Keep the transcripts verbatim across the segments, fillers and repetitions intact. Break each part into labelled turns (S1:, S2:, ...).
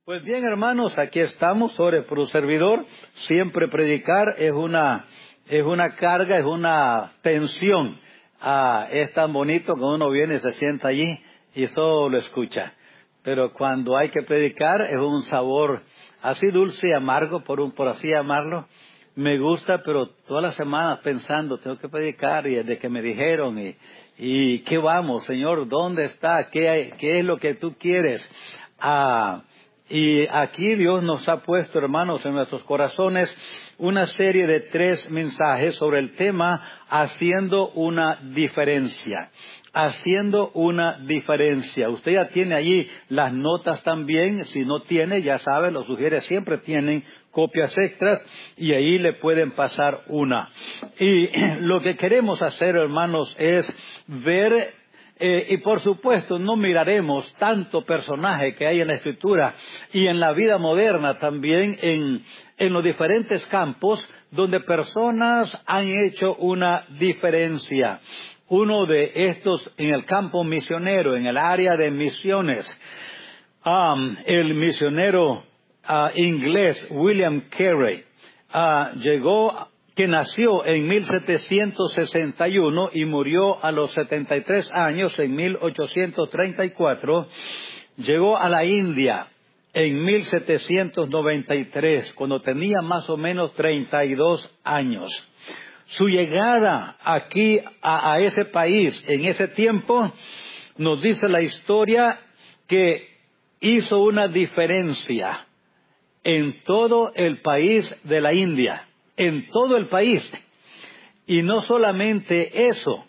S1: Pues bien, hermanos, aquí estamos, sobre por un servidor. Siempre predicar es una, es una carga, es una tensión. Ah, es tan bonito cuando uno viene y se sienta allí y solo escucha. Pero cuando hay que predicar es un sabor así dulce y amargo, por un, por así llamarlo. Me gusta, pero todas las semanas pensando, tengo que predicar, y desde que me dijeron, y, y ¿qué vamos, Señor? ¿Dónde está? ¿Qué, hay, qué es lo que tú quieres? Ah, y aquí Dios nos ha puesto, hermanos, en nuestros corazones una serie de tres mensajes sobre el tema haciendo una diferencia. Haciendo una diferencia. Usted ya tiene allí las notas también. Si no tiene, ya sabe, los sugieres siempre tienen copias extras y ahí le pueden pasar una. Y lo que queremos hacer, hermanos, es ver... Eh, y por supuesto no miraremos tanto personaje que hay en la Escritura y en la vida moderna también en, en los diferentes campos donde personas han hecho una diferencia. Uno de estos en el campo misionero, en el área de misiones, um, el misionero uh, inglés William Carey uh, llegó que nació en mil setecientos sesenta y uno y murió a los setenta y tres años en mil ochocientos treinta y cuatro, llegó a la India en mil setecientos noventa y tres, cuando tenía más o menos treinta y dos años. Su llegada aquí a, a ese país en ese tiempo, nos dice la historia que hizo una diferencia en todo el país de la India. En todo el país. Y no solamente eso,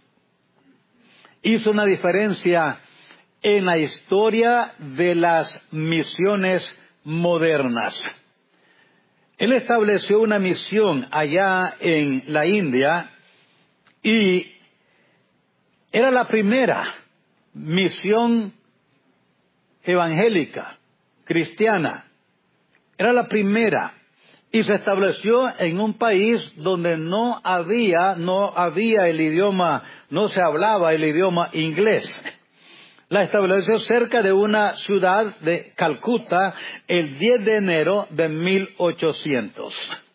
S1: hizo una diferencia en la historia de las misiones modernas. Él estableció una misión allá en la India y era la primera misión evangélica, cristiana. Era la primera. Y se estableció en un país donde no había, no había el idioma, no se hablaba el idioma inglés. La estableció cerca de una ciudad de Calcuta el diez de enero de mil ochocientos.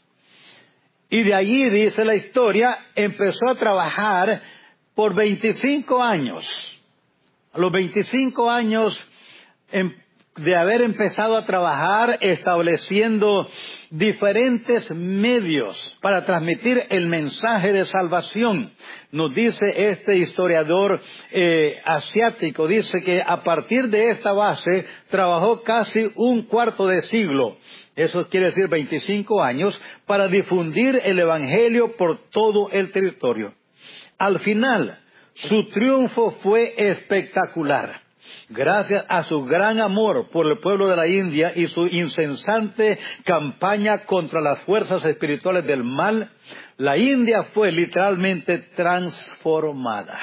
S1: Y de allí, dice la historia, empezó a trabajar por veinticinco años. A los veinticinco años em, de haber empezado a trabajar estableciendo diferentes medios para transmitir el mensaje de salvación. Nos dice este historiador eh, asiático, dice que a partir de esta base trabajó casi un cuarto de siglo, eso quiere decir veinticinco años, para difundir el evangelio por todo el territorio. Al final, su triunfo fue espectacular. Gracias a su gran amor por el pueblo de la India y su incesante campaña contra las fuerzas espirituales del mal, la India fue literalmente transformada.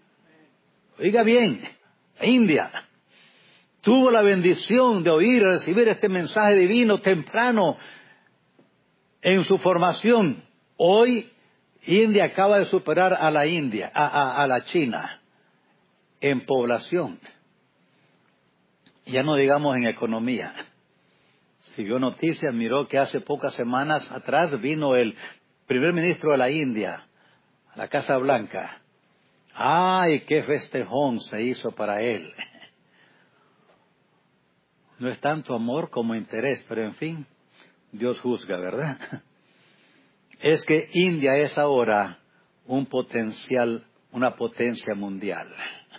S1: Oiga bien, la India tuvo la bendición de oír y recibir este mensaje divino temprano en su formación. Hoy, India acaba de superar a la India, a, a, a la China, en población. Ya no digamos en economía. Siguió noticias, miró que hace pocas semanas atrás vino el primer ministro de la India a la Casa Blanca. ¡Ay, qué festejón se hizo para él! No es tanto amor como interés, pero en fin, Dios juzga, ¿verdad? Es que India es ahora un potencial, una potencia mundial.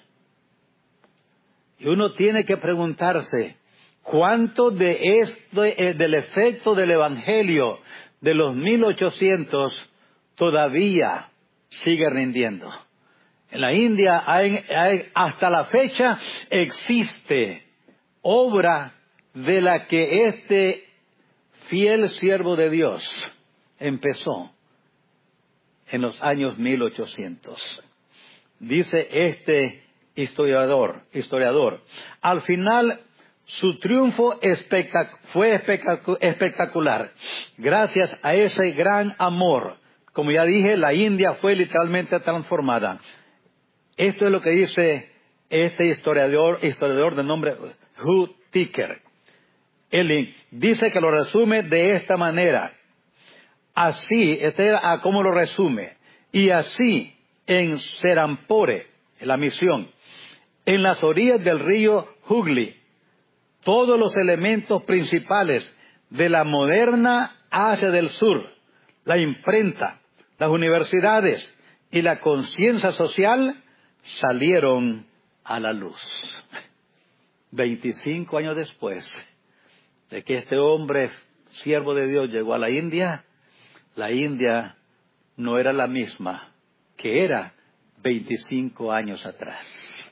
S1: Y uno tiene que preguntarse, ¿cuánto de esto, eh, del efecto del Evangelio de los mil ochocientos todavía sigue rindiendo? En la India, hay, hay, hasta la fecha, existe obra de la que este fiel siervo de Dios empezó en los años mil ochocientos. Dice este historiador, historiador, al final su triunfo espectac- fue espectac- espectacular, gracias a ese gran amor. Como ya dije, la India fue literalmente transformada. Esto es lo que dice este historiador, historiador de nombre Hugh Ticker. Él dice que lo resume de esta manera. Así, este era cómo lo resume. Y así, en Serampore, en la misión, en las orillas del río Hugli, todos los elementos principales de la moderna Asia del Sur, la imprenta, las universidades y la conciencia social salieron a la luz. veinticinco años después de que este hombre, siervo de Dios, llegó a la India, la India no era la misma que era veinticinco años atrás.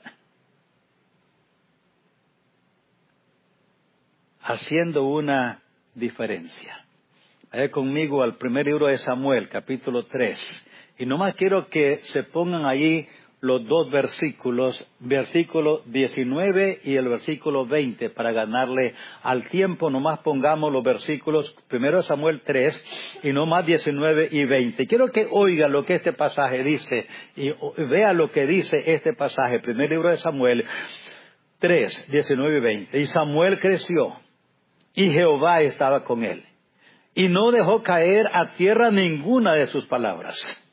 S1: Haciendo una diferencia. Vaya conmigo al primer libro de Samuel, capítulo tres. Y nomás quiero que se pongan ahí los dos versículos, versículo diecinueve y el versículo veinte, para ganarle al tiempo. Nomás pongamos los versículos, primero de Samuel tres, y nomás diecinueve y veinte. Quiero que oiga lo que este pasaje dice, y vea lo que dice este pasaje, primer libro de Samuel tres, diecinueve y veinte. Y Samuel creció, y Jehová estaba con él, y no dejó caer a tierra ninguna de sus palabras.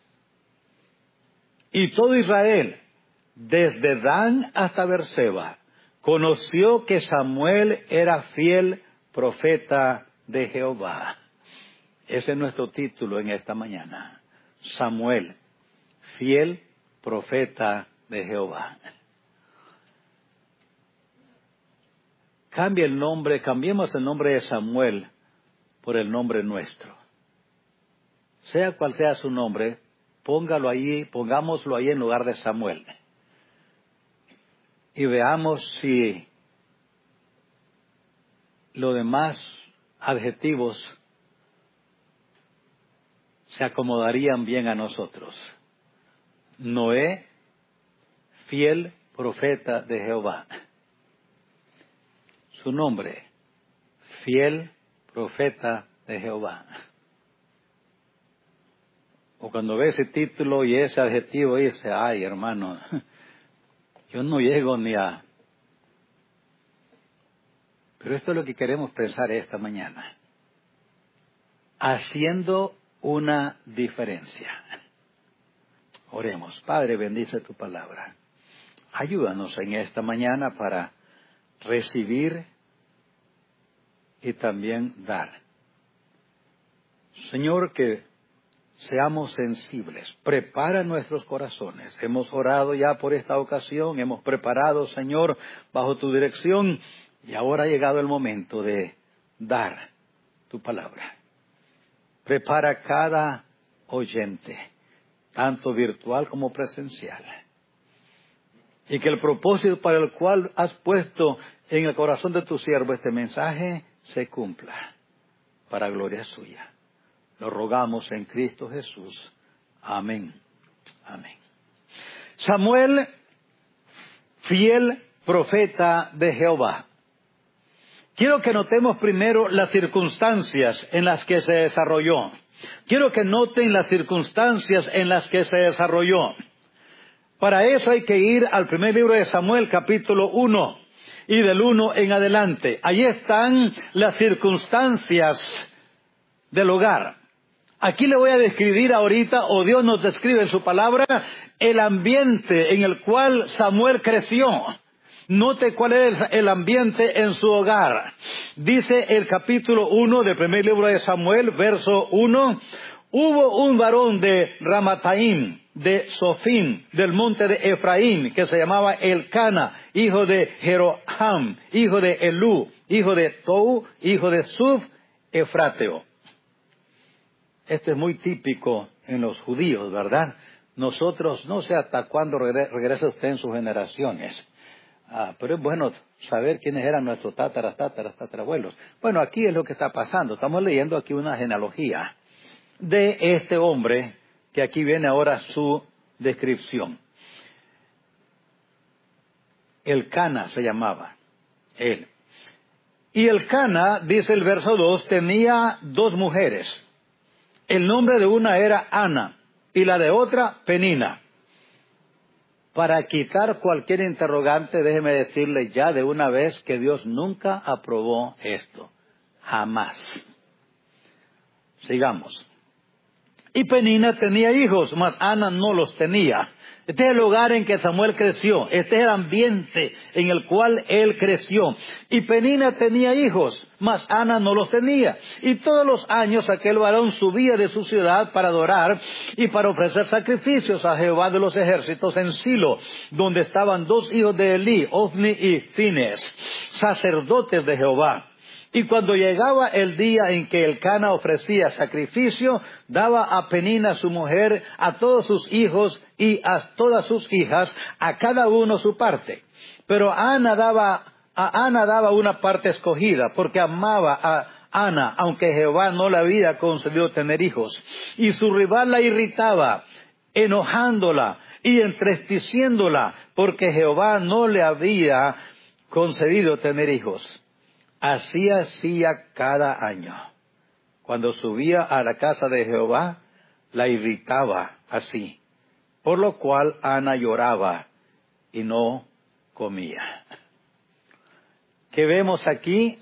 S1: Y todo Israel, desde Dan hasta Berseba, conoció que Samuel era fiel profeta de Jehová. Ese es nuestro título en esta mañana. Samuel, fiel profeta de Jehová. Cambie el nombre, cambiemos el nombre de Samuel por el nombre nuestro. Sea cual sea su nombre, póngalo ahí, pongámoslo ahí en lugar de Samuel. Y veamos si los demás adjetivos se acomodarían bien a nosotros. Noé, fiel profeta de Jehová. Su nombre, fiel profeta de Jehová. O cuando ve ese título y ese adjetivo dice, ay hermano, yo no llego ni a... Pero esto es lo que queremos pensar esta mañana. Haciendo una diferencia. Oremos. Padre, bendice tu palabra. Ayúdanos en esta mañana para recibir y también dar. Señor, que seamos sensibles. Prepara nuestros corazones. Hemos orado ya por esta ocasión. Hemos preparado, Señor, bajo tu dirección. Y ahora ha llegado el momento de dar tu palabra. Prepara cada oyente, tanto virtual como presencial. Y que el propósito para el cual has puesto en el corazón de tu siervo este mensaje se cumpla para gloria suya. Lo rogamos en Cristo Jesús. Amén. Amén. Samuel, fiel profeta de Jehová. Quiero que notemos primero las circunstancias en las que se desarrolló. Quiero que noten las circunstancias en las que se desarrolló. Para eso hay que ir al primer libro de Samuel, capítulo uno, y del uno en adelante. Allí están las circunstancias del hogar. Aquí le voy a describir ahorita, o Dios nos describe en su palabra, el ambiente en el cual Samuel creció. Note cuál es el ambiente en su hogar. Dice el capítulo uno del primer libro de Samuel, verso uno, hubo un varón de Ramataim, de Sofim, del monte de Efraín, que se llamaba Elcana, hijo de Jeroham, hijo de Elú, hijo de Tou, hijo de Suf, Efrateo. Esto es muy típico en los judíos, ¿verdad? Nosotros, no sé hasta cuándo regresa usted en sus generaciones. Ah, pero es bueno saber quiénes eran nuestros tátaras, tátaras, tatarabuelos. Bueno, aquí es lo que está pasando. Estamos leyendo aquí una genealogía de este hombre, que aquí viene ahora su descripción. Elcana se llamaba él. Y Elcana, dice el verso dos, tenía dos mujeres. El nombre de una era Ana y la de otra Penina. Para quitar cualquier interrogante, déjeme decirle ya de una vez que Dios nunca aprobó esto. jamás. Sigamos. Y Penina tenía hijos, mas Ana no los tenía. Este es el hogar en que Samuel creció. Este es el ambiente en el cual él creció. Y Penina tenía hijos, mas Ana no los tenía. Y todos los años aquel varón subía de su ciudad para adorar y para ofrecer sacrificios a Jehová de los ejércitos en Silo, donde estaban dos hijos de Elí, Ofni y Fines, sacerdotes de Jehová. Y cuando llegaba el día en que Elcana ofrecía sacrificio, daba a Penina su mujer, a todos sus hijos y a todas sus hijas, a cada uno su parte. Pero Ana daba, a Ana daba una parte escogida, porque amaba a Ana, aunque Jehová no le había concedido tener hijos. Y su rival la irritaba, enojándola y entristeciéndola, porque Jehová no le había concedido tener hijos. Así hacía cada año. Cuando subía a la casa de Jehová, la irritaba así, por lo cual Ana lloraba y no comía. ¿Qué vemos aquí?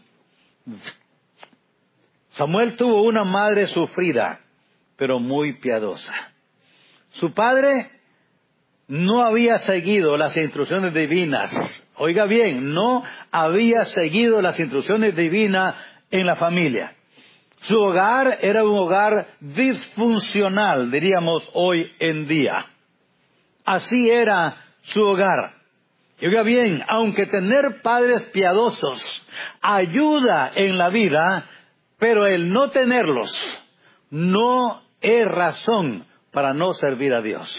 S1: Samuel tuvo una madre sufrida, pero muy piadosa. Su padre no había seguido las instrucciones divinas. Oiga bien, no había seguido las instrucciones divinas en la familia. Su hogar era un hogar disfuncional, diríamos hoy en día. Así era su hogar. Y oiga bien, aunque tener padres piadosos ayuda en la vida, pero el no tenerlos no es razón para no servir a Dios.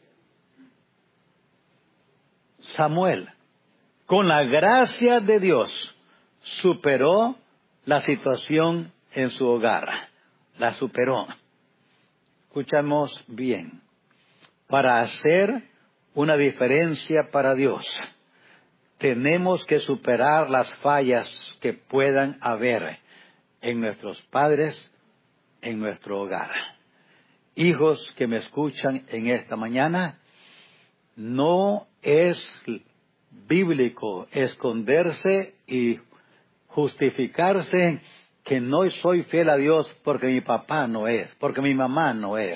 S1: Samuel, con la gracia de Dios, superó la situación en su hogar. La superó. Escuchamos bien. Para hacer una diferencia para Dios, tenemos que superar las fallas que puedan haber en nuestros padres, en nuestro hogar. Hijos que me escuchan en esta mañana, no es bíblico esconderse y justificarse que no soy fiel a Dios porque mi papá no es, porque mi mamá no es.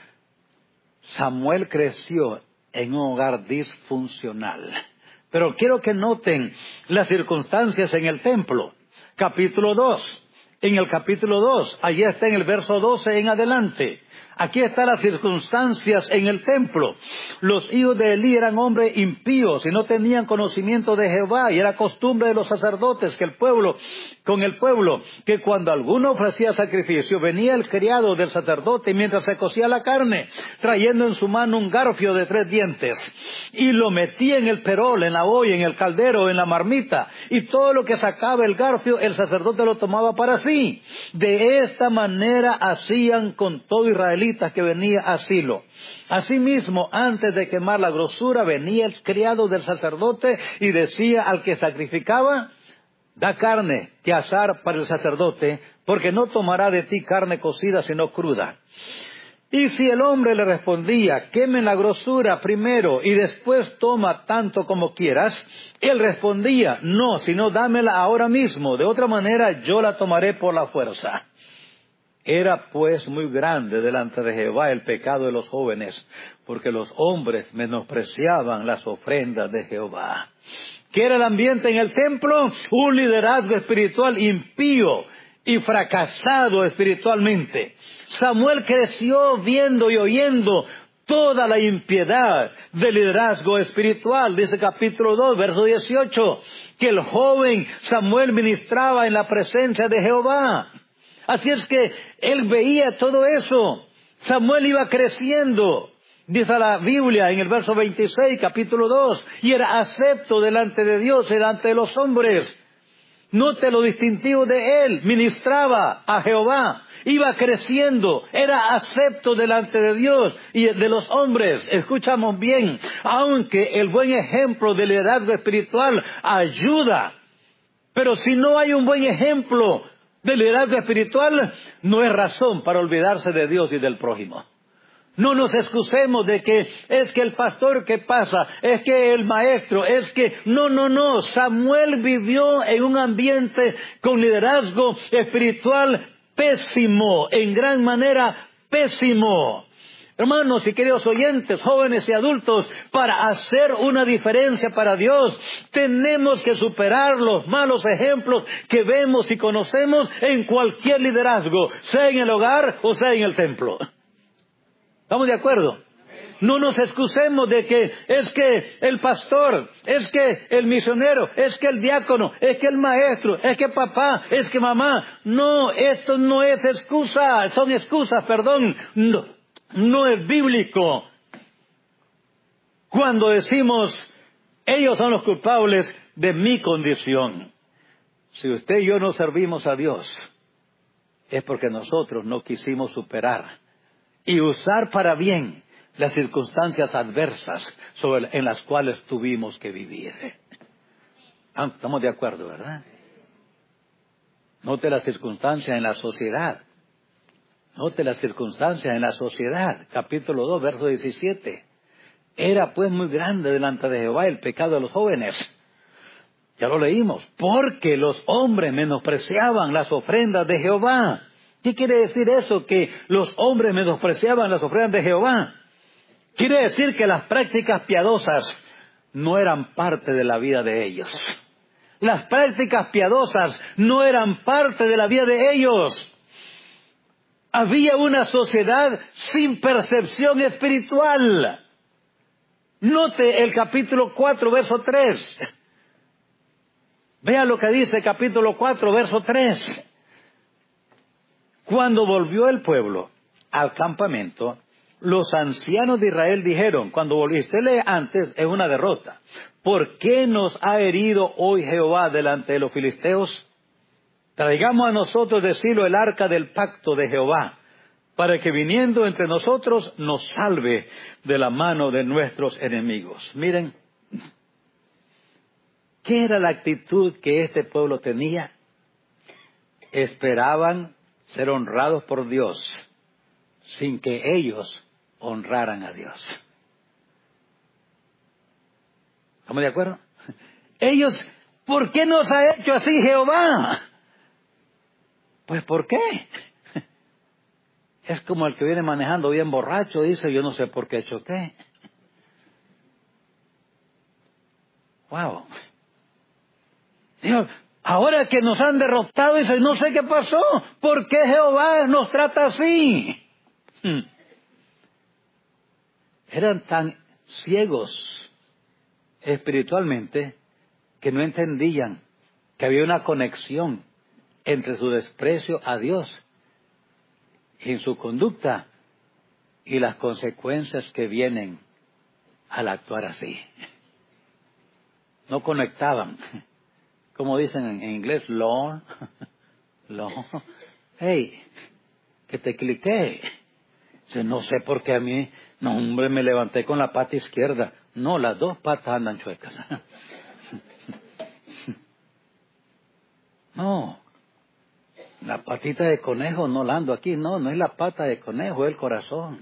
S1: Samuel creció en un hogar disfuncional. Pero quiero que noten las circunstancias en el templo. Capítulo dos. En el capítulo dos, allí está en el verso doce en adelante. Aquí están las circunstancias en el templo. Los hijos de Elí eran hombres impíos y no tenían conocimiento de Jehová. Y era costumbre de los sacerdotes que el pueblo, con el pueblo, que cuando alguno ofrecía sacrificio, venía el criado del sacerdote mientras se cocía la carne, trayendo en su mano un garfio de tres dientes. Y lo metía en el perol, en la olla, en el caldero, en la marmita. Y todo lo que sacaba el garfio, el sacerdote lo tomaba para sí. De esta manera hacían con todo israelita que venía a Silo. Asimismo, antes de quemar la grosura, venía el criado del sacerdote y decía al que sacrificaba: da carne que asar para el sacerdote, porque no tomará de ti carne cocida sino cruda. Y si el hombre le respondía: queme la grosura primero y después toma tanto como quieras, él respondía: no, sino dámela ahora mismo, de otra manera yo la tomaré por la fuerza. Era pues muy grande delante de Jehová el pecado de los jóvenes, porque los hombres menospreciaban las ofrendas de Jehová. ¿Qué era el ambiente en el templo? Un liderazgo espiritual impío y fracasado espiritualmente. Samuel creció viendo y oyendo toda la impiedad del liderazgo espiritual. Dice capítulo dos, verso dieciocho, que el joven Samuel ministraba en la presencia de Jehová. Así es que él veía todo eso. Samuel iba creciendo. Dice la Biblia en el verso veintiséis, capítulo dos, y era acepto delante de Dios, delante de los hombres. Note lo distintivo de él. Ministraba a Jehová. Iba creciendo. Era acepto delante de Dios y de los hombres. Escuchamos bien. Aunque el buen ejemplo de liderazgo espiritual ayuda. Pero si no hay un buen ejemplo de liderazgo espiritual, no es razón para olvidarse de Dios y del prójimo. No nos excusemos de que es que el pastor que pasa, es que el maestro, es que... No, no, no. Samuel vivió en un ambiente con liderazgo espiritual pésimo, en gran manera pésimo. Hermanos y queridos oyentes, jóvenes y adultos, para hacer una diferencia para Dios, tenemos que superar los malos ejemplos que vemos y conocemos en cualquier liderazgo, sea en el hogar o sea en el templo. ¿Estamos de acuerdo? No nos excusemos de que es que el pastor, es que el misionero, es que el diácono, es que el maestro, es que papá, es que mamá. No, esto no es excusa, son excusas, perdón. No, no es bíblico. Cuando decimos, ellos son los culpables de mi condición. Si usted y yo no servimos a Dios, es porque nosotros no quisimos superar y usar para bien las circunstancias adversas sobre, en las cuales tuvimos que vivir. Estamos de acuerdo, ¿verdad? Note las circunstancias en la sociedad. Note las circunstancias en la sociedad. Capítulo dos, verso diecisiete. Era pues muy grande delante de Jehová el pecado de los jóvenes. Ya lo leímos. Porque los hombres menospreciaban las ofrendas de Jehová. ¿Qué quiere decir eso? Que los hombres menospreciaban las ofrendas de Jehová. Quiere decir que las prácticas piadosas no eran parte de la vida de ellos. Las prácticas piadosas no eran parte de la vida de ellos. Había una sociedad sin percepción espiritual. Note el capítulo cuatro, verso tres. Vea lo que dice el capítulo cuatro, verso tres. Cuando volvió el pueblo al campamento, los ancianos de Israel dijeron, cuando volviste lee antes, es una derrota. ¿Por qué nos ha herido hoy Jehová delante de los filisteos? Traigamos a nosotros de Silo el arca del pacto de Jehová, para que viniendo entre nosotros nos salve de la mano de nuestros enemigos. Miren, ¿qué era la actitud que este pueblo tenía? Esperaban ser honrados por Dios, sin que ellos honraran a Dios. ¿Estamos de acuerdo? Ellos, ¿por qué nos ha hecho así Jehová? Pues, ¿por qué? Es como el que viene manejando bien borracho, dice, yo no sé por qué choqué. Wow. Dios, ahora que nos han derrotado, dice, no sé qué pasó. ¿Por qué Jehová nos trata así? Hmm. Eran tan ciegos espiritualmente que no entendían que había una conexión entre su desprecio a Dios en su conducta y las consecuencias que vienen al actuar así. No conectaban. Como dicen en inglés, Lord, Lord, hey, que te cliqué. Dice, no sé por qué a mí, no hombre, me levanté con la pata izquierda. No, las dos patas andan chuecas. No, la patita de conejo no la ando aquí, no, no es la pata de conejo, es el corazón.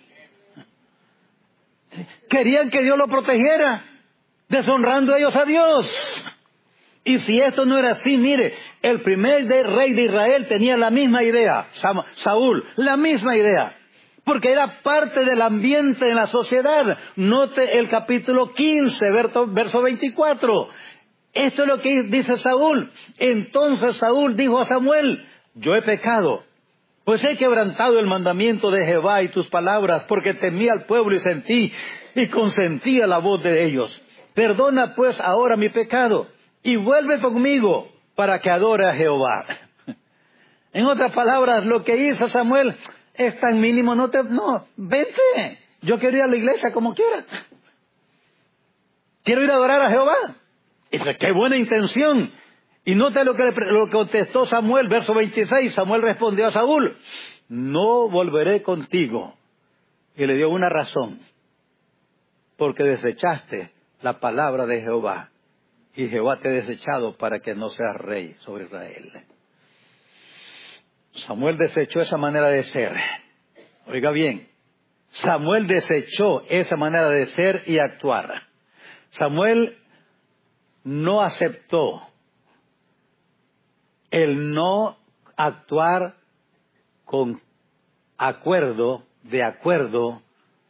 S1: Querían que Dios lo protegiera, deshonrando ellos a Dios. Y si esto no era así, mire, el primer rey de Israel tenía la misma idea, Saúl, la misma idea, porque era parte del ambiente en la sociedad. Note el capítulo quince, verso veinticuatro. Esto es lo que dice Saúl. Entonces Saúl dijo a Samuel, yo he pecado, pues he quebrantado el mandamiento de Jehová y tus palabras, porque temí al pueblo y sentí y consentí a la voz de ellos. Perdona pues ahora mi pecado y vuelve conmigo para que adore a Jehová. En otras palabras, lo que hizo Samuel es tan mínimo, no te, no, vente, yo quiero ir a la iglesia como quiera. Quiero ir a adorar a Jehová. Y dice, qué buena intención. Y note lo que, lo que contestó Samuel, verso veintiséis. Samuel respondió a Saúl, no volveré contigo. Y le dio una razón. Porque desechaste la palabra de Jehová. Y Jehová te ha desechado para que no seas rey sobre Israel. Samuel desechó esa manera de ser. Oiga bien, Samuel desechó esa manera de ser y actuar. Samuel no aceptó el no actuar con acuerdo, de acuerdo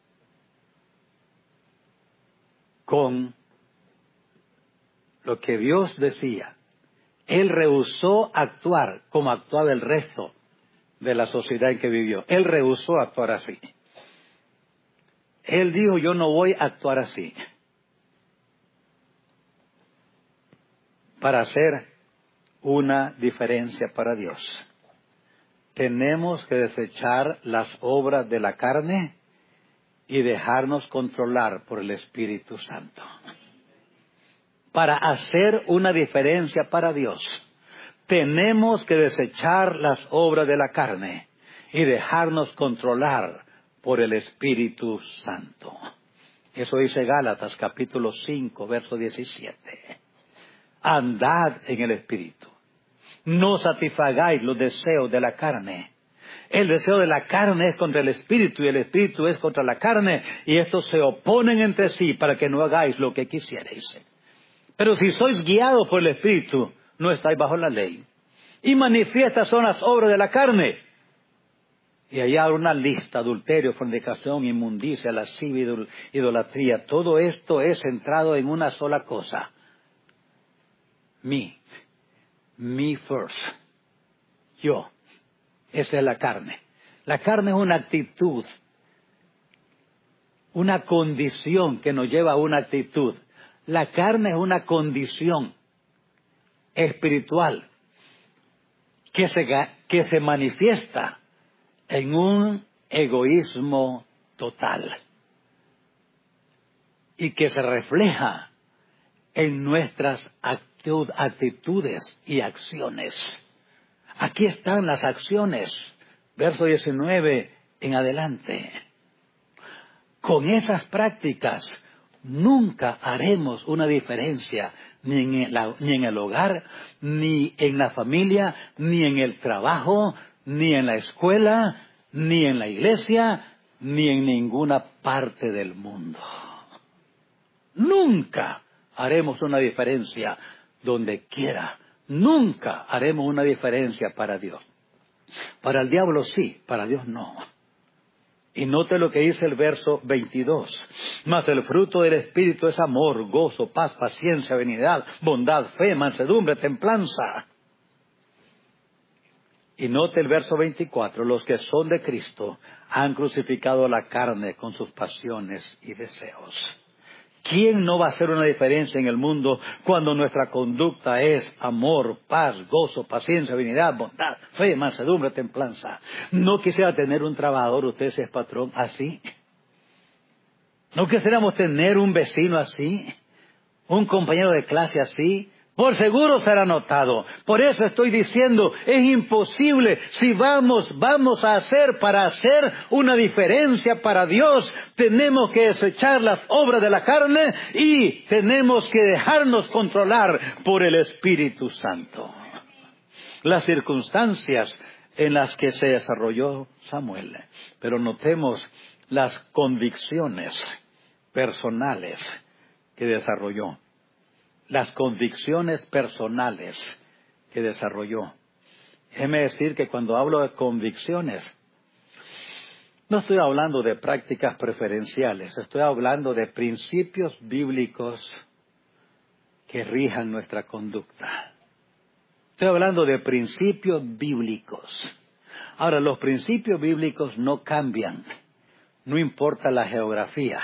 S1: con lo que Dios decía. Él rehusó actuar como actuaba el resto de la sociedad en que vivió. Él rehusó actuar así. Él dijo, yo no voy a actuar así. Para hacer una diferencia para Dios, tenemos que desechar las obras de la carne y dejarnos controlar por el Espíritu Santo. Para hacer una diferencia para Dios, tenemos que desechar las obras de la carne y dejarnos controlar por el Espíritu Santo. Eso dice Gálatas capítulo cinco, verso diecisiete. Andad en el Espíritu. No satisfagáis los deseos de la carne. El deseo de la carne es contra el Espíritu y el Espíritu es contra la carne, y estos se oponen entre sí para que no hagáis lo que quisierais. Pero si sois guiados por el Espíritu, no estáis bajo la ley. Y manifiestas son las obras de la carne. Y allá hay una lista: adulterio, fornicación, inmundicia, lascivia, idolatría. Todo esto es centrado en una sola cosa. Me. Me first. Yo. Esa es la carne. La carne es una actitud, una condición que nos lleva a una actitud. La carne es una condición espiritual que se, que se manifiesta en un egoísmo total y que se refleja en nuestras actitudes y acciones. Aquí están las acciones, verso diecinueve en adelante. Con esas prácticas nunca haremos una diferencia ni en, la, ni en el hogar, ni en la familia, ni en el trabajo, ni en la escuela, ni en la iglesia, ni en ninguna parte del mundo. Nunca haremos una diferencia donde quiera. Nunca haremos una diferencia para Dios. Para el diablo sí, para Dios no. Y note lo que dice el verso veintidós. Mas el fruto del Espíritu es amor, gozo, paz, paciencia, benignidad, bondad, fe, mansedumbre, templanza. Y note el verso veinticuatro. Los que son de Cristo han crucificado la carne con sus pasiones y deseos. ¿Quién no va a hacer una diferencia en el mundo cuando nuestra conducta es amor, paz, gozo, paciencia, benignidad, bondad, fe, mansedumbre, templanza? ¿No quisiera tener un trabajador, usted si es patrón, así? ¿No quisiéramos tener un vecino así? ¿Un compañero de clase así? Por seguro será notado. Por eso estoy diciendo, es imposible. Si vamos, vamos a hacer para hacer una diferencia para Dios, tenemos que desechar las obras de la carne y tenemos que dejarnos controlar por el Espíritu Santo. Las circunstancias en las que se desarrolló Samuel. Pero notemos las convicciones personales que desarrolló. Las convicciones personales que desarrolló. Déjeme decir que cuando hablo de convicciones, no estoy hablando de prácticas preferenciales, estoy hablando de principios bíblicos que rijan nuestra conducta. Estoy hablando de principios bíblicos. Ahora, los principios bíblicos no cambian, no importa la geografía.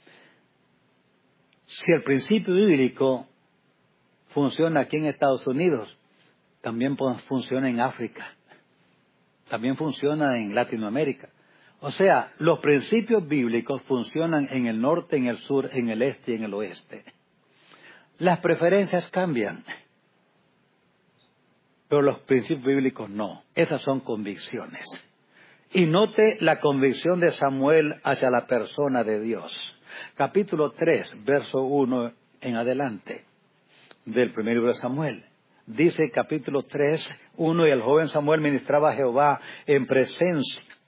S1: Si el principio bíblico funciona aquí en Estados Unidos, también funciona en África, también funciona en Latinoamérica. O sea, los principios bíblicos funcionan en el norte, en el sur, en el este y en el oeste. Las preferencias cambian, pero los principios bíblicos no. Esas son convicciones. Y note la convicción de Samuel hacia la persona de Dios. Capítulo tres, verso uno en adelante. Del primer libro de Samuel. Dice capítulo tres, uno, y el joven Samuel ministraba a Jehová en presencia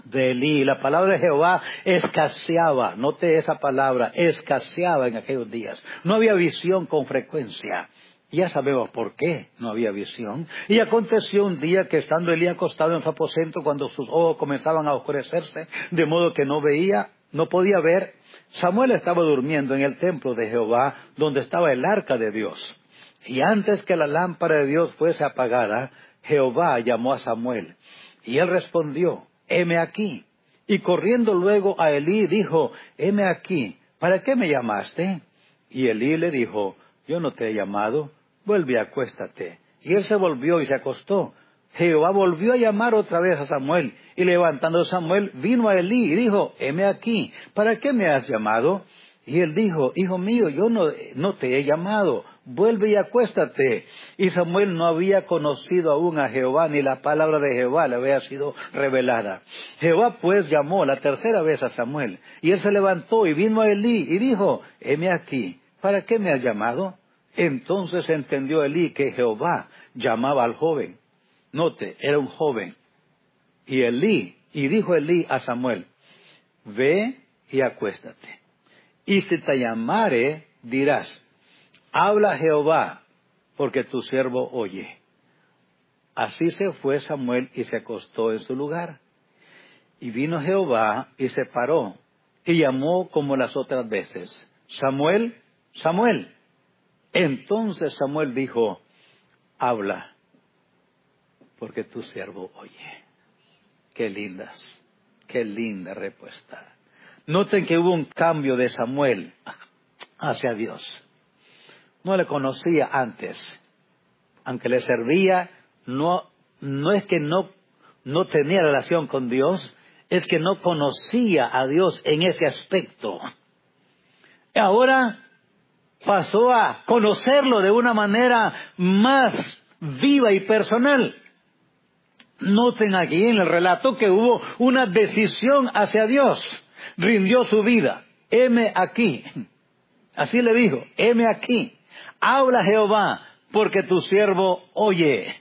S1: de Elí. La palabra de Jehová escaseaba, note esa palabra, escaseaba en aquellos días. No había visión con frecuencia. Ya sabemos por qué no había visión. Y aconteció un día que estando Elí acostado en su aposento, cuando sus ojos comenzaban a oscurecerse, de modo que no veía, no podía ver, Samuel estaba durmiendo en el templo de Jehová, donde estaba el arca de Dios. Y antes que la lámpara de Dios fuese apagada, Jehová llamó a Samuel. Y él respondió, heme aquí. Y corriendo luego a Elí dijo, heme aquí, ¿para qué me llamaste? Y Elí le dijo, yo no te he llamado, vuelve y acuéstate. Y él se volvió y se acostó. Jehová volvió a llamar otra vez a Samuel, y levantando Samuel vino a Elí y dijo, heme aquí, ¿para qué me has llamado? Y él dijo, hijo mío, yo no, no te he llamado, vuelve y acuéstate. Y Samuel no había conocido aún a Jehová, ni la palabra de Jehová le había sido revelada. Jehová pues llamó la tercera vez a Samuel, y él se levantó y vino a Elí y dijo, heme aquí, ¿para qué me has llamado? Entonces entendió Elí que Jehová llamaba al joven. Note, era un joven. Y Elí, y dijo Elí a Samuel, ve y acuéstate. Y si te llamare, dirás, habla Jehová, porque tu siervo oye. Así se fue Samuel y se acostó en su lugar. Y vino Jehová y se paró, y llamó como las otras veces, Samuel, Samuel. Entonces Samuel dijo, habla, porque tu siervo oye. Qué lindas, qué linda respuesta. Noten que hubo un cambio de Samuel hacia Dios. No le conocía antes. Aunque le servía, no, no es que no, no tenía relación con Dios, es que no conocía a Dios en ese aspecto. Ahora pasó a conocerlo de una manera más viva y personal. Noten aquí en el relato que hubo una decisión hacia Dios. Rindió su vida. Heme aquí. Así le dijo, heme aquí. Habla Jehová, porque tu siervo oye.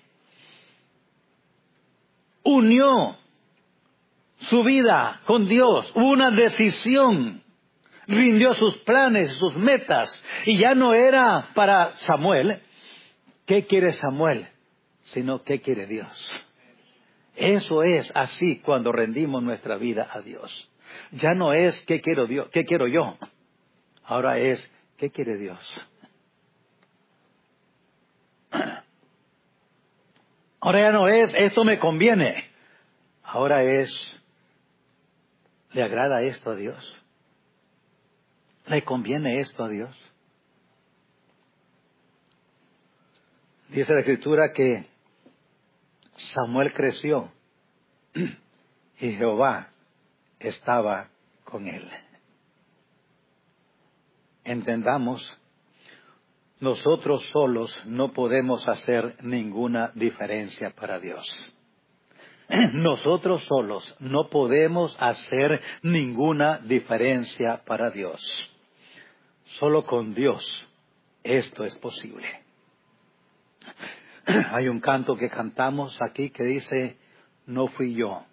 S1: Unió su vida con Dios. Hubo una decisión. Rindió sus planes, sus metas. Y ya no era para Samuel, ¿qué quiere Samuel? Sino, ¿qué quiere Dios? Eso es así cuando rendimos nuestra vida a Dios. Ya no es ¿qué quiero Dios? ¿Qué quiero yo? Ahora es ¿qué quiere Dios? Ahora ya no es esto me conviene. Ahora es ¿le agrada esto a Dios? ¿Le conviene esto a Dios? Dice la Escritura que Samuel creció y Jehová estaba con él. Entendamos, nosotros solos no podemos hacer ninguna diferencia para Dios. Nosotros solos no podemos hacer ninguna diferencia para Dios. Solo con Dios esto es posible. Hay un canto que cantamos aquí que dice, no fui yo,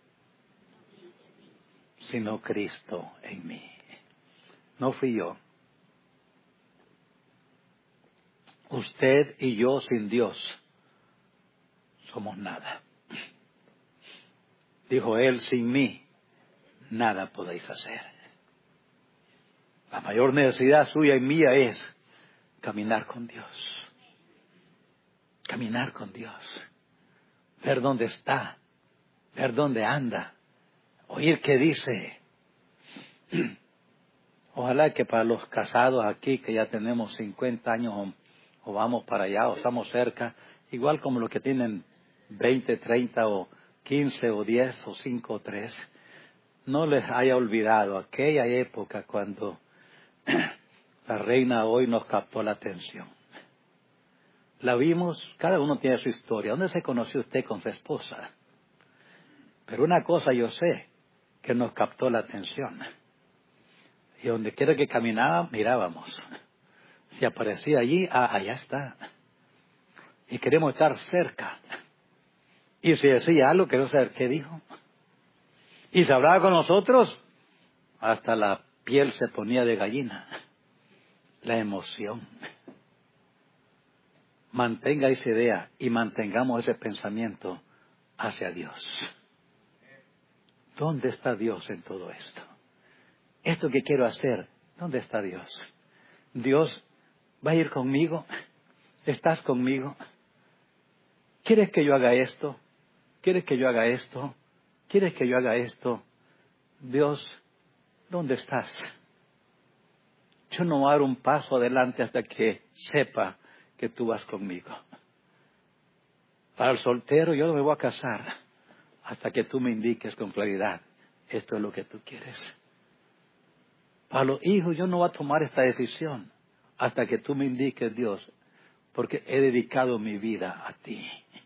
S1: sino Cristo en mí. No fui yo. Usted y yo sin Dios somos nada. Dijo él, sin mí nada podéis hacer. La mayor necesidad suya y mía es caminar con Dios. Caminar con Dios. Ver dónde está. Ver dónde anda. Oír qué dice. Ojalá que para los casados aquí, que ya tenemos cincuenta años o, o vamos para allá o estamos cerca, igual como los que tienen veinte, treinta o quince o diez o cinco o tres, no les haya olvidado aquella época cuando la reina hoy nos captó la atención. La vimos, cada uno tiene su historia. ¿Dónde se conoció usted con su esposa? Pero una cosa yo sé, que nos captó la atención. Y donde quiera que caminaba, mirábamos. Si aparecía allí, ah, allá está. Y queremos estar cerca. Y si decía algo, queremos saber qué dijo. Y se hablaba con nosotros, hasta la piel se ponía de gallina. La emoción. Mantenga esa idea y mantengamos ese pensamiento hacia Dios. ¿Dónde está Dios en todo esto? Esto que quiero hacer, ¿dónde está Dios? Dios, ¿va a ir conmigo? ¿Estás conmigo? ¿Quieres que yo haga esto? ¿Quieres que yo haga esto? ¿Quieres que yo haga esto? Dios, ¿dónde estás? Yo no voy a dar un paso adelante hasta que sepa que tú vas conmigo. Para el soltero yo no me voy a casar hasta que tú me indiques con claridad, esto es lo que tú quieres. Para los hijos yo no voy a tomar esta decisión hasta que tú me indiques, Dios, porque he dedicado mi vida a ti.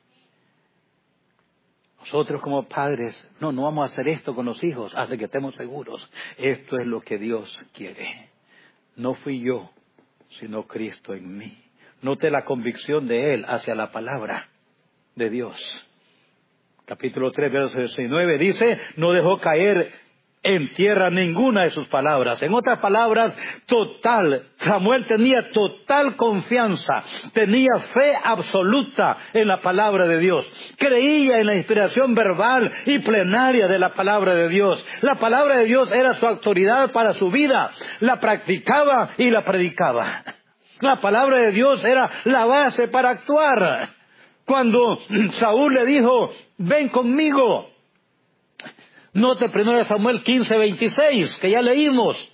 S1: Nosotros como padres, no, no vamos a hacer esto con los hijos hasta que estemos seguros. Esto es lo que Dios quiere. No fui yo, sino Cristo en mí. Note la convicción de Él hacia la palabra de Dios. Capítulo tres, verso diecinueve dice, no dejó caer en tierra ninguna de sus palabras. En otras palabras, total, Samuel tenía total confianza, tenía fe absoluta en la palabra de Dios. Creía en la inspiración verbal y plenaria de la palabra de Dios. La palabra de Dios era su autoridad para su vida. La practicaba y la predicaba. La palabra de Dios era la base para actuar. Cuando Saúl le dijo, ven conmigo. Note primero Samuel quince, veintiséis, que ya leímos.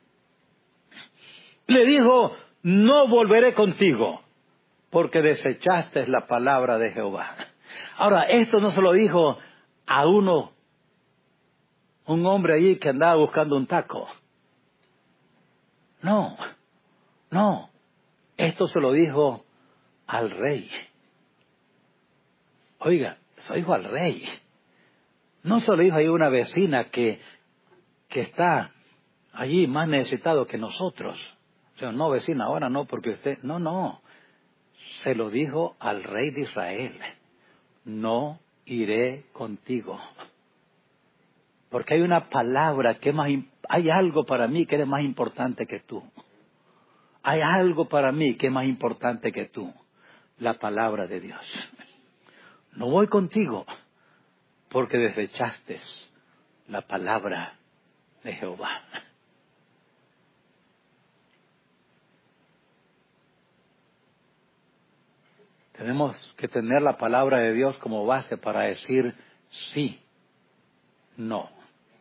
S1: Le dijo, no volveré contigo, porque desechaste la palabra de Jehová. Ahora, esto no se lo dijo a uno, un hombre allí que andaba buscando un taco. No, no. Esto se lo dijo al rey. Oiga, se lo dijo al rey. No se lo dijo ahí a una vecina que, que está allí más necesitado que nosotros. O sea, no vecina, ahora no, porque usted... No, no. Se lo dijo al rey de Israel. No iré contigo. Porque hay una palabra que es más... Hay algo para mí que es más importante que tú. Hay algo para mí que es más importante que tú. La palabra de Dios. No voy contigo porque desechaste la palabra de Jehová. Tenemos que tener la palabra de Dios como base para decir sí, no.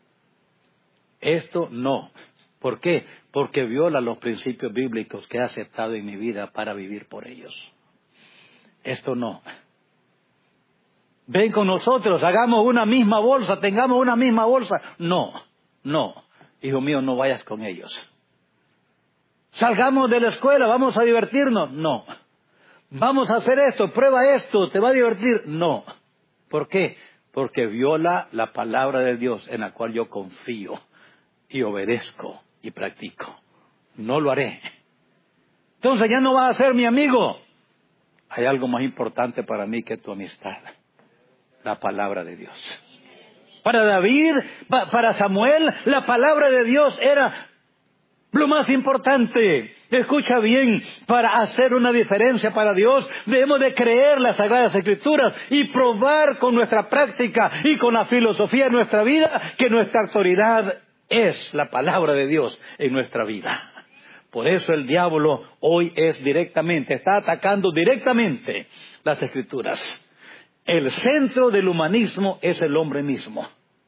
S1: Esto no. ¿Por qué? Porque viola los principios bíblicos que he aceptado en mi vida para vivir por ellos. Esto no. Ven con nosotros, hagamos una misma bolsa, tengamos una misma bolsa. No, no. Hijo mío, no vayas con ellos. Salgamos de la escuela, vamos a divertirnos. No. Vamos a hacer esto, prueba esto, ¿te va a divertir? No. ¿Por qué? Porque viola la palabra de Dios en la cual yo confío y obedezco y practico. No lo haré. Entonces ya no vas a ser mi amigo. Hay algo más importante para mí que tu amistad. La palabra de Dios. Para David, pa- para Samuel, la palabra de Dios era lo más importante. Escucha bien, para hacer una diferencia para Dios, debemos de creer las Sagradas Escrituras y probar con nuestra práctica y con la filosofía de nuestra vida que nuestra autoridad es la palabra de Dios en nuestra vida. Por eso el diablo hoy es directamente, está atacando directamente las Escrituras. El centro del humanismo es el hombre mismo.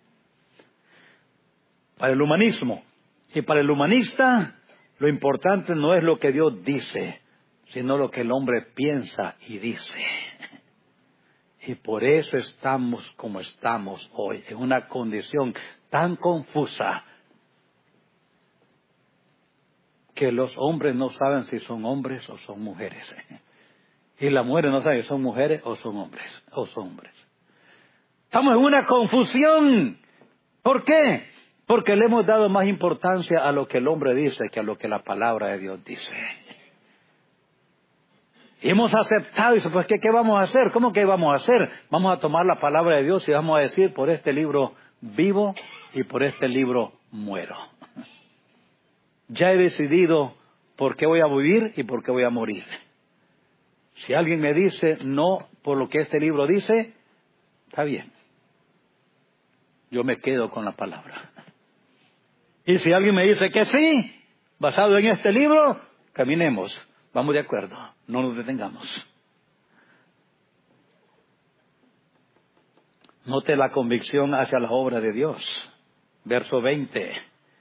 S1: Para el humanismo y para el humanista, lo importante no es lo que Dios dice, sino lo que el hombre piensa y dice. Y por eso estamos como estamos hoy, en una condición tan confusa, que los hombres no saben si son hombres o son mujeres. Y las mujeres no saben si son mujeres o son hombres, o son hombres. Estamos en una confusión. ¿Por qué? Porque le hemos dado más importancia a lo que el hombre dice que a lo que la palabra de Dios dice. Y hemos aceptado y dice, pues ¿qué, ¿qué vamos a hacer? ¿Cómo que vamos a hacer? Vamos a tomar la palabra de Dios y vamos a decir, por este libro vivo y por este libro muero. Ya he decidido por qué voy a vivir y por qué voy a morir. Si alguien me dice no por lo que este libro dice, está bien. Yo me quedo con la palabra. Y si alguien me dice que sí, basado en este libro, caminemos. Vamos de acuerdo. No nos detengamos. Note la convicción hacia la obra de Dios. Verso veinte.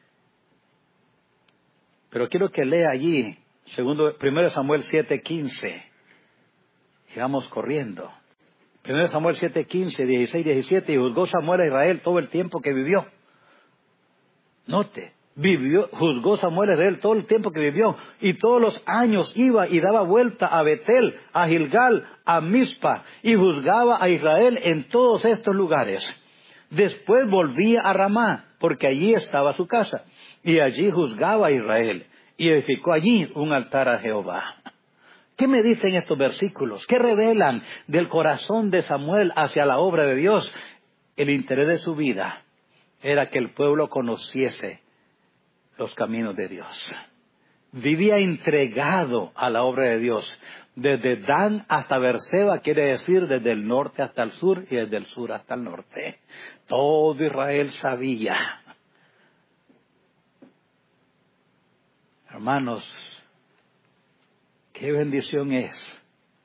S1: Pero quiero que lea allí, segundo, primero Samuel siete quince. Sigamos corriendo. primero Samuel siete quince, dieciséis, diecisiete. Y juzgó Samuel a Israel todo el tiempo que vivió. Note, vivió, juzgó Samuel a Israel todo el tiempo que vivió. Y todos los años iba y daba vuelta a Betel, a Gilgal, a Mizpa. Y juzgaba a Israel en todos estos lugares. Después volvía a Ramá, porque allí estaba su casa. Y allí juzgaba a Israel. Y edificó allí un altar a Jehová. ¿Qué me dicen estos versículos? ¿Qué revelan del corazón de Samuel hacia la obra de Dios? El interés de su vida era que el pueblo conociese los caminos de Dios. Vivía entregado a la obra de Dios. Desde Dan hasta Beerseba, quiere decir desde el norte hasta el sur y desde el sur hasta el norte. Todo Israel sabía. Hermanos, qué bendición es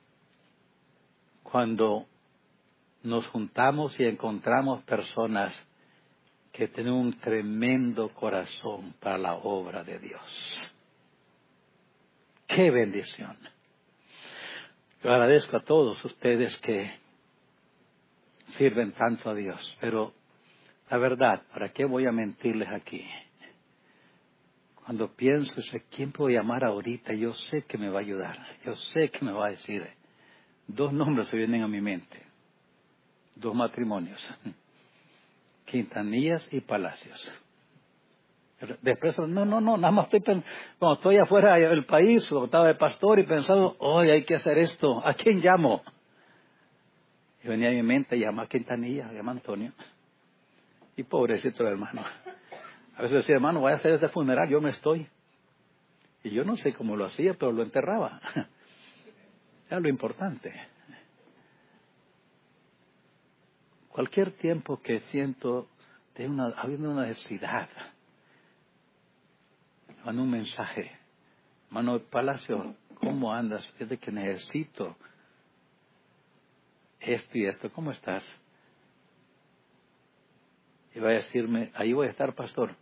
S1: cuando nos juntamos y encontramos personas que tienen un tremendo corazón para la obra de Dios. ¡Qué bendición! Yo agradezco a todos ustedes que sirven tanto a Dios, pero la verdad, ¿para qué voy a mentirles aquí? Cuando pienso, sé quién puedo llamar ahorita, yo sé que me va a ayudar, yo sé que me va a decir. Dos nombres se vienen a mi mente, dos matrimonios, Quintanillas y Palacios. Después, no, no, no, nada más estoy pensando, cuando estoy afuera del país, o estaba de pastor y pensando, hoy hay que hacer esto, ¿a quién llamo? Y venía a mi mente, llama a Quintanilla, llama a Antonio. Y pobrecito el hermano. A veces decía, hermano, voy a hacer este funeral, yo no estoy. Y yo no sé cómo lo hacía, pero lo enterraba. Era lo importante. Cualquier tiempo que siento de una, habiendo una necesidad, mando un mensaje. Hermano Palacio, ¿cómo andas? Es de que necesito esto y esto. ¿Cómo estás? Y va a decirme, ahí voy a estar, pastor.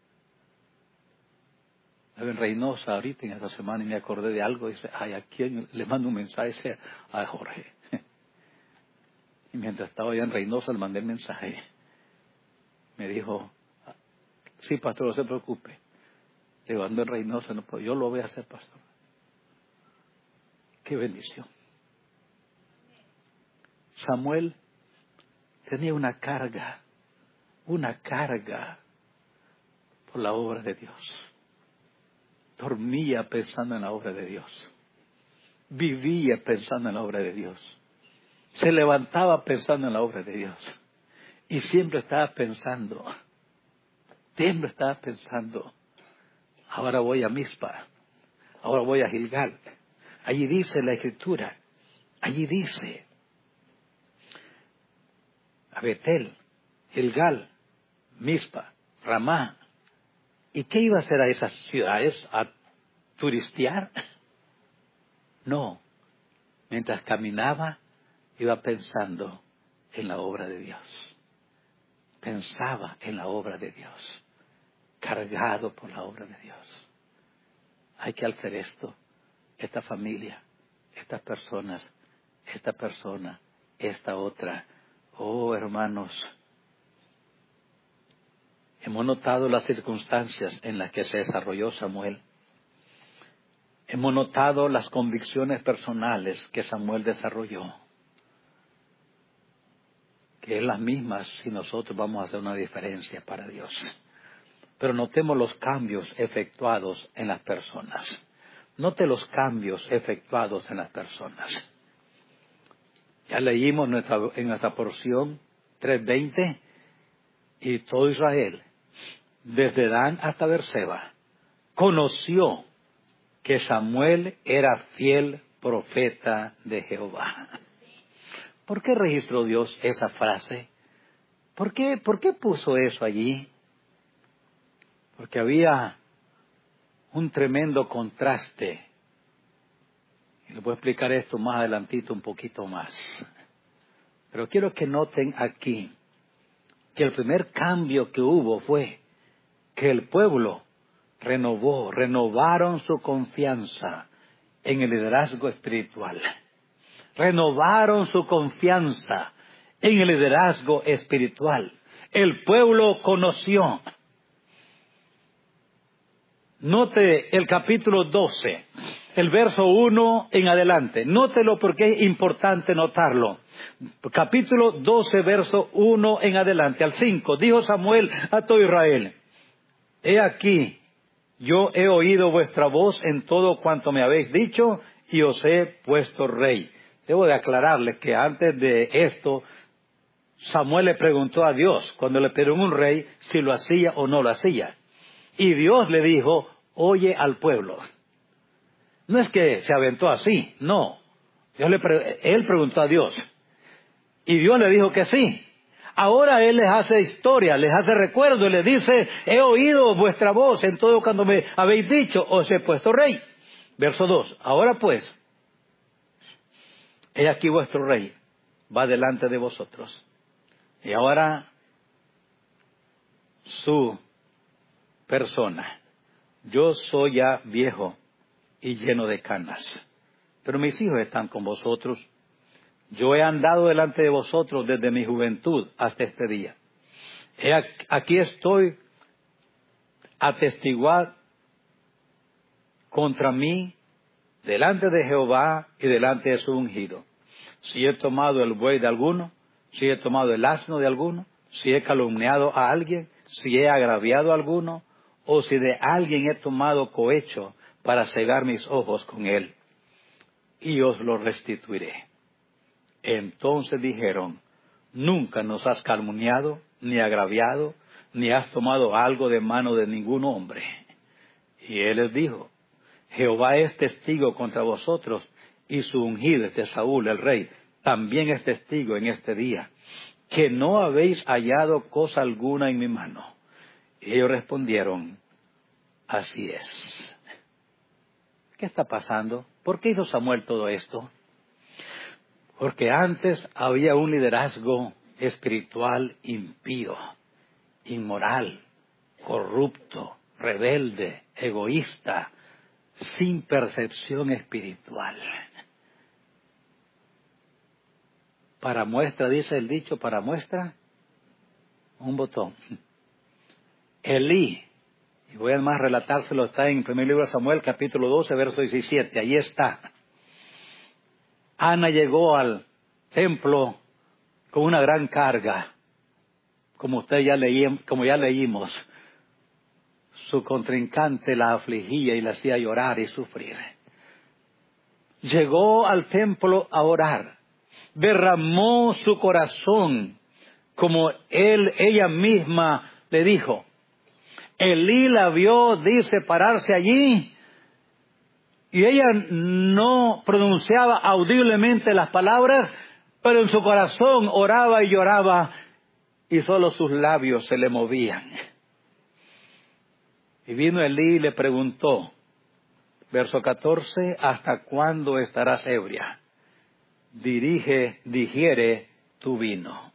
S1: En Reynosa ahorita en esta semana y me acordé de algo y dice, ay, ¿a quién le mando un mensaje? A Jorge. Y mientras estaba allá en Reynosa le mandé el mensaje. Me dijo, sí, pastor, no se preocupe. Le digo, ando en Reynosa, no puedo. Yo lo voy a hacer, pastor. Qué bendición. Samuel tenía una carga, una carga por la obra de Dios. Dormía pensando en la obra de Dios. Vivía pensando en la obra de Dios. Se levantaba pensando en la obra de Dios. Y siempre estaba pensando, siempre estaba pensando, ahora voy a Mizpa, ahora voy a Gilgal. Allí dice la Escritura, allí dice, a Betel, Gilgal, Mizpa, Ramá. ¿Y qué iba a hacer a esas ciudades? ¿A turistear? No. Mientras caminaba, iba pensando en la obra de Dios. Pensaba en la obra de Dios. Cargado por la obra de Dios. Hay que hacer esto. Esta familia, estas personas, esta persona, esta otra. Oh, hermanos. Hemos notado las circunstancias en las que se desarrolló Samuel. Hemos notado las convicciones personales que Samuel desarrolló. Que es las mismas si nosotros vamos a hacer una diferencia para Dios. Pero notemos los cambios efectuados en las personas. Note los cambios efectuados en las personas. Ya leímos nuestra, en nuestra porción tres veinte. Y todo Israel, desde Dan hasta Berseba, conoció que Samuel era fiel profeta de Jehová. ¿Por qué registró Dios esa frase? ¿Por qué, por qué puso eso allí? Porque había un tremendo contraste. Y les voy a explicar esto más adelantito un poquito más. Pero quiero que noten aquí que el primer cambio que hubo fue que el pueblo renovó, renovaron su confianza en el liderazgo espiritual. Renovaron su confianza en el liderazgo espiritual. El pueblo conoció. Note el capítulo doce, el verso uno en adelante. Nótelo porque es importante notarlo. Capítulo doce, verso uno en adelante. Al cinco, dijo Samuel a todo Israel: He aquí, yo he oído vuestra voz en todo cuanto me habéis dicho, y os he puesto rey. Debo de aclararles que antes de esto, Samuel le preguntó a Dios, cuando le pidieron un rey, si lo hacía o no lo hacía. Y Dios le dijo: oye al pueblo. No es que se aventó así, no. Dios le pre- él preguntó a Dios. Y Dios le dijo que sí. Ahora Él les hace historia, les hace recuerdo y les dice: he oído vuestra voz en todo cuando me habéis dicho, os he puesto rey. Verso dos. Ahora pues, he aquí vuestro rey, va delante de vosotros. Y ahora su persona. Yo soy ya viejo y lleno de canas, pero mis hijos están con vosotros. Yo he andado delante de vosotros desde mi juventud hasta este día. He aquí estoy atestiguad contra mí delante de Jehová y delante de su ungido. Si he tomado el buey de alguno, si he tomado el asno de alguno, si he calumniado a alguien, si he agraviado a alguno, o si de alguien he tomado cohecho para cegar mis ojos con él, y os lo restituiré. Entonces dijeron: nunca nos has calumniado, ni agraviado, ni has tomado algo de mano de ningún hombre. Y él les dijo: Jehová es testigo contra vosotros, y su ungido de Saúl el rey también es testigo en este día, que no habéis hallado cosa alguna en mi mano. Y ellos respondieron: así es. ¿Qué está pasando? ¿Por qué hizo Samuel todo esto? Porque antes había un liderazgo espiritual impío, inmoral, corrupto, rebelde, egoísta, sin percepción espiritual. Para muestra, dice el dicho, para muestra, un botón. Elí, y voy a más relatárselo, está en el primer libro de Samuel, capítulo doce, verso diecisiete, ahí está. Ana llegó al templo con una gran carga, como usted ya leí, como ya leímos. Su contrincante la afligía y la hacía llorar y sufrir. Llegó al templo a orar, derramó su corazón, como él, ella misma le dijo. Elí la vio, dice, pararse allí, y ella no pronunciaba audiblemente las palabras, pero en su corazón oraba y lloraba, y solo sus labios se le movían. Y vino Elí y le preguntó, verso catorce, ¿hasta cuándo estarás ebria? Dirige, digiere tu vino.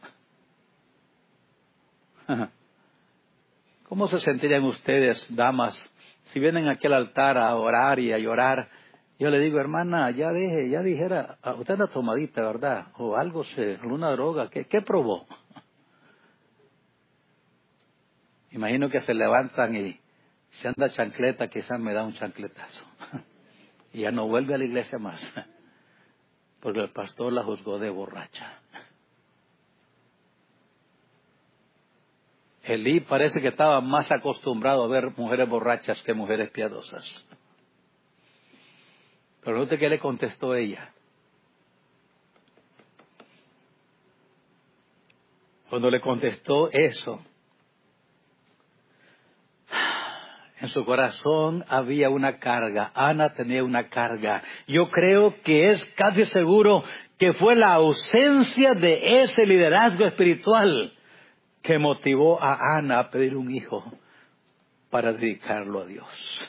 S1: ¿Cómo se sentirían ustedes, damas, si vienen aquí al altar a orar y a llorar? Yo le digo: hermana, ya deje, ya dijera, usted anda tomadita, ¿verdad? O algo, se, alguna droga, ¿qué, qué probó? Imagino que se levantan y si anda chancleta, quizás me da un chancletazo. Y ya no vuelve a la iglesia más, porque el pastor la juzgó de borracha. Elí parece que estaba más acostumbrado a ver mujeres borrachas que mujeres piadosas. Pero note que le contestó ella. Cuando le contestó eso, En su corazón había una carga. Ana tenía una carga. Yo creo que es casi seguro que fue la ausencia de ese liderazgo espiritual que motivó a Ana a pedir un hijo para dedicarlo a Dios.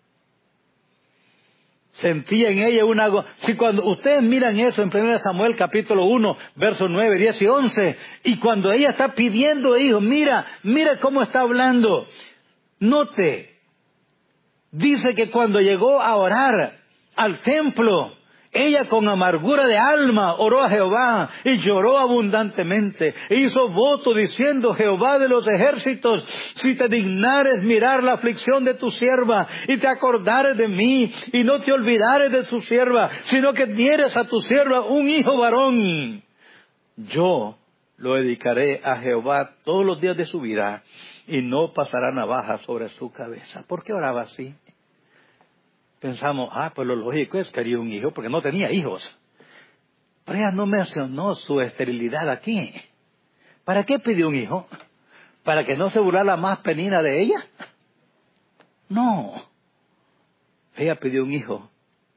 S1: Sentía en ella una... Si cuando ustedes miran eso en primera Samuel capítulo uno, versos nueve, diez y once, y cuando ella está pidiendo hijos, mira, mira cómo está hablando. Note, dice que cuando llegó a orar al templo, ella con amargura de alma oró a Jehová y lloró abundantemente. E hizo voto diciendo: Jehová de los ejércitos, si te dignares mirar la aflicción de tu sierva y te acordares de mí y no te olvidares de su sierva, sino que dieres a tu sierva un hijo varón, yo lo dedicaré a Jehová todos los días de su vida y no pasará navaja sobre su cabeza. ¿Por qué oraba así? Pensamos, ah, pues lo lógico es que quería un hijo porque no tenía hijos. Pero ella no mencionó su esterilidad aquí. ¿Para qué pidió un hijo? ¿Para que no se burlara más Penina de ella? No. Ella pidió un hijo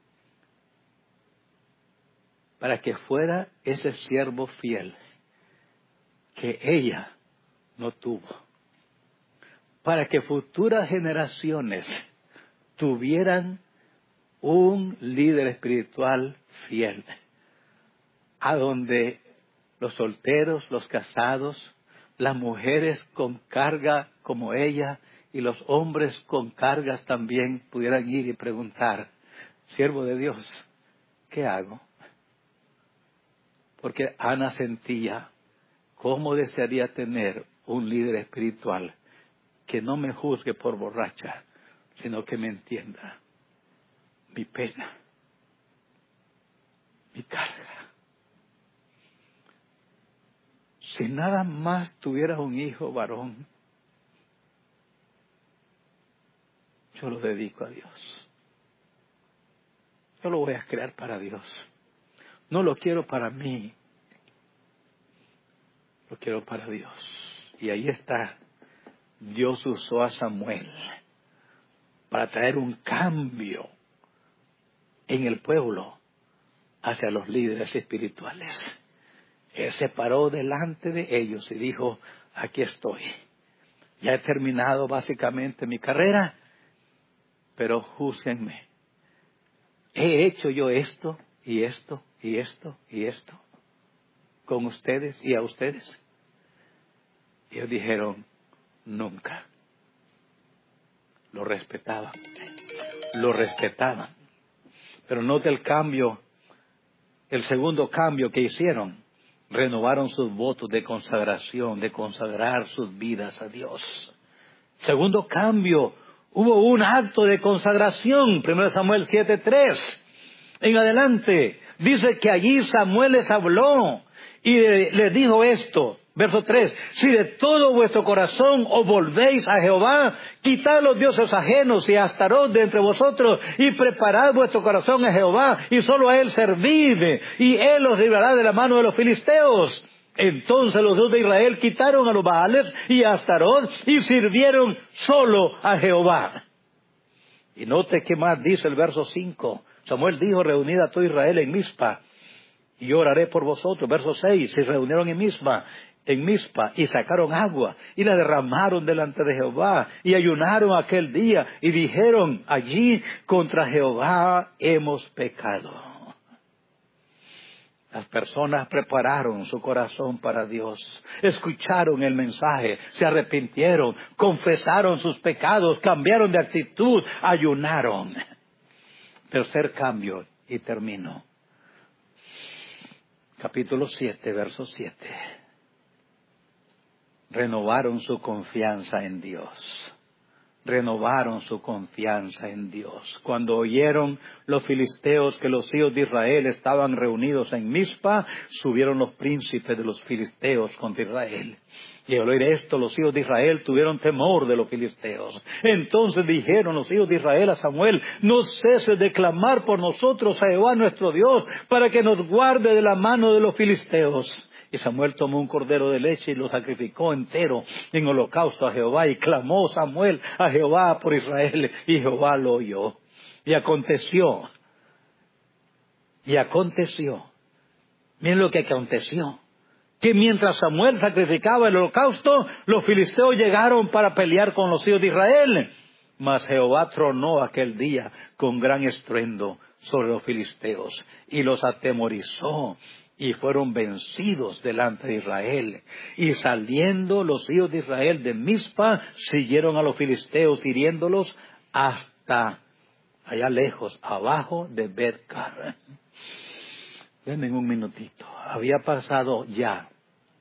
S1: para que fuera ese siervo fiel que ella no tuvo. Para que futuras generaciones tuvieran un líder espiritual fiel, a donde los solteros, los casados, las mujeres con carga como ella y los hombres con cargas también pudieran ir y preguntar: siervo de Dios, ¿qué hago? Porque Ana sentía cómo desearía tener un líder espiritual que no me juzgue por borracha, sino que me entienda mi pena, mi carga. Si nada más tuviera un hijo varón, yo lo dedico a Dios. Yo lo voy a crear para Dios. No lo quiero para mí, lo quiero para Dios. Y ahí está. Dios usó a Samuel para traer un cambio en el pueblo hacia los líderes espirituales. Él se paró delante de ellos y dijo: aquí estoy. Ya he terminado básicamente mi carrera, pero júzguenme. He hecho yo esto y esto y esto y esto con ustedes y a ustedes. Y ellos dijeron: nunca. Lo respetaban. Lo respetaban. Pero note el cambio, el segundo cambio que hicieron. Renovaron sus votos de consagración, de consagrar sus vidas a Dios. Segundo cambio, hubo un acto de consagración. primera Samuel siete tres. En adelante, dice que allí Samuel les habló y les dijo esto. Verso tres, si de todo vuestro corazón os volvéis a Jehová, quitad los dioses ajenos y a Astarot de entre vosotros, y preparad vuestro corazón a Jehová, y solo a él servid, y él os librará de la mano de los filisteos. Entonces los hijos de Israel quitaron a los Baales y a Astarot, y sirvieron solo a Jehová. Y note qué más dice el verso cinco. Samuel dijo: reunid a todo Israel en Mizpa, y yo oraré por vosotros. Verso seis, se reunieron en Mizpa, en Mizpa, y sacaron agua, y la derramaron delante de Jehová, y ayunaron aquel día, y dijeron allí: contra Jehová hemos pecado. Las personas prepararon su corazón para Dios, escucharon el mensaje, se arrepintieron, confesaron sus pecados, cambiaron de actitud, ayunaron. Tercer cambio, y termino. Capítulo siete, verso siete. Renovaron su confianza en Dios. Renovaron su confianza en Dios. Cuando oyeron los filisteos que los hijos de Israel estaban reunidos en Mizpa, subieron los príncipes de los filisteos contra Israel. Y al oír esto, los hijos de Israel tuvieron temor de los filisteos. Entonces dijeron los hijos de Israel a Samuel: no ceses de clamar por nosotros a Jehová nuestro Dios, para que nos guarde de la mano de los filisteos. Y Samuel tomó un cordero de leche y lo sacrificó entero en holocausto a Jehová. Y clamó Samuel a Jehová por Israel, y Jehová lo oyó. Y aconteció, y aconteció, miren lo que aconteció, que mientras Samuel sacrificaba el holocausto, los filisteos llegaron para pelear con los hijos de Israel. Mas Jehová tronó aquel día con gran estruendo sobre los filisteos y los atemorizó, y fueron vencidos delante de Israel. Y saliendo los hijos de Israel de Mizpa, siguieron a los filisteos, hiriéndolos hasta allá lejos, abajo de Bet-car. Denme un minutito. Había pasado ya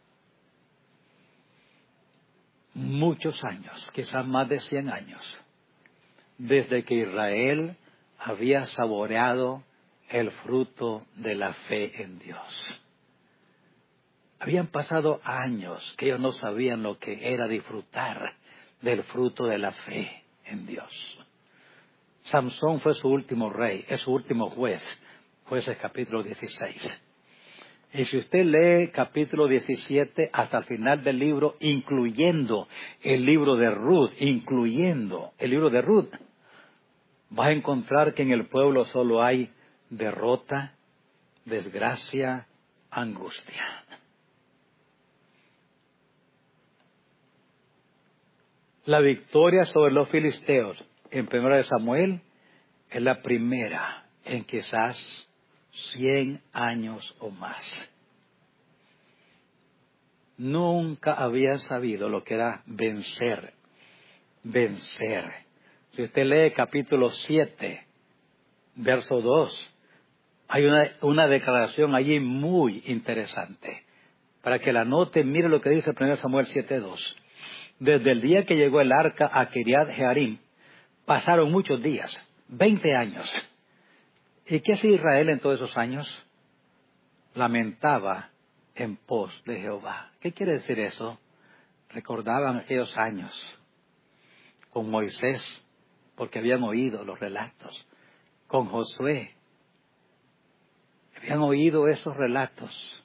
S1: muchos años, quizás más de cien años, desde que Israel había saboreado el fruto de la fe en Dios. Habían pasado años que ellos no sabían lo que era disfrutar del fruto de la fe en Dios. Samsón fue su último rey, es su último juez, Jueces capítulo dieciséis. Y si usted lee capítulo diecisiete hasta el final del libro, incluyendo el libro de Ruth, incluyendo el libro de Ruth, va a encontrar que en el pueblo solo hay derrota, desgracia, angustia. La victoria sobre los filisteos en Primera de Samuel es la primera en quizás cien años o más. Nunca habían sabido lo que era vencer, vencer. Si usted lee capítulo siete, verso dos, hay una, una declaración allí muy interesante. Para que la note, mire lo que dice Primera Samuel siete dos. Desde el día que llegó el arca a Kiriat Jearim, pasaron muchos días, veinte años. ¿Y qué hacía Israel en todos esos años? Lamentaba en pos de Jehová. ¿Qué quiere decir eso? Recordaban aquellos años con Moisés, porque habían oído los relatos. Con Josué, habían oído esos relatos.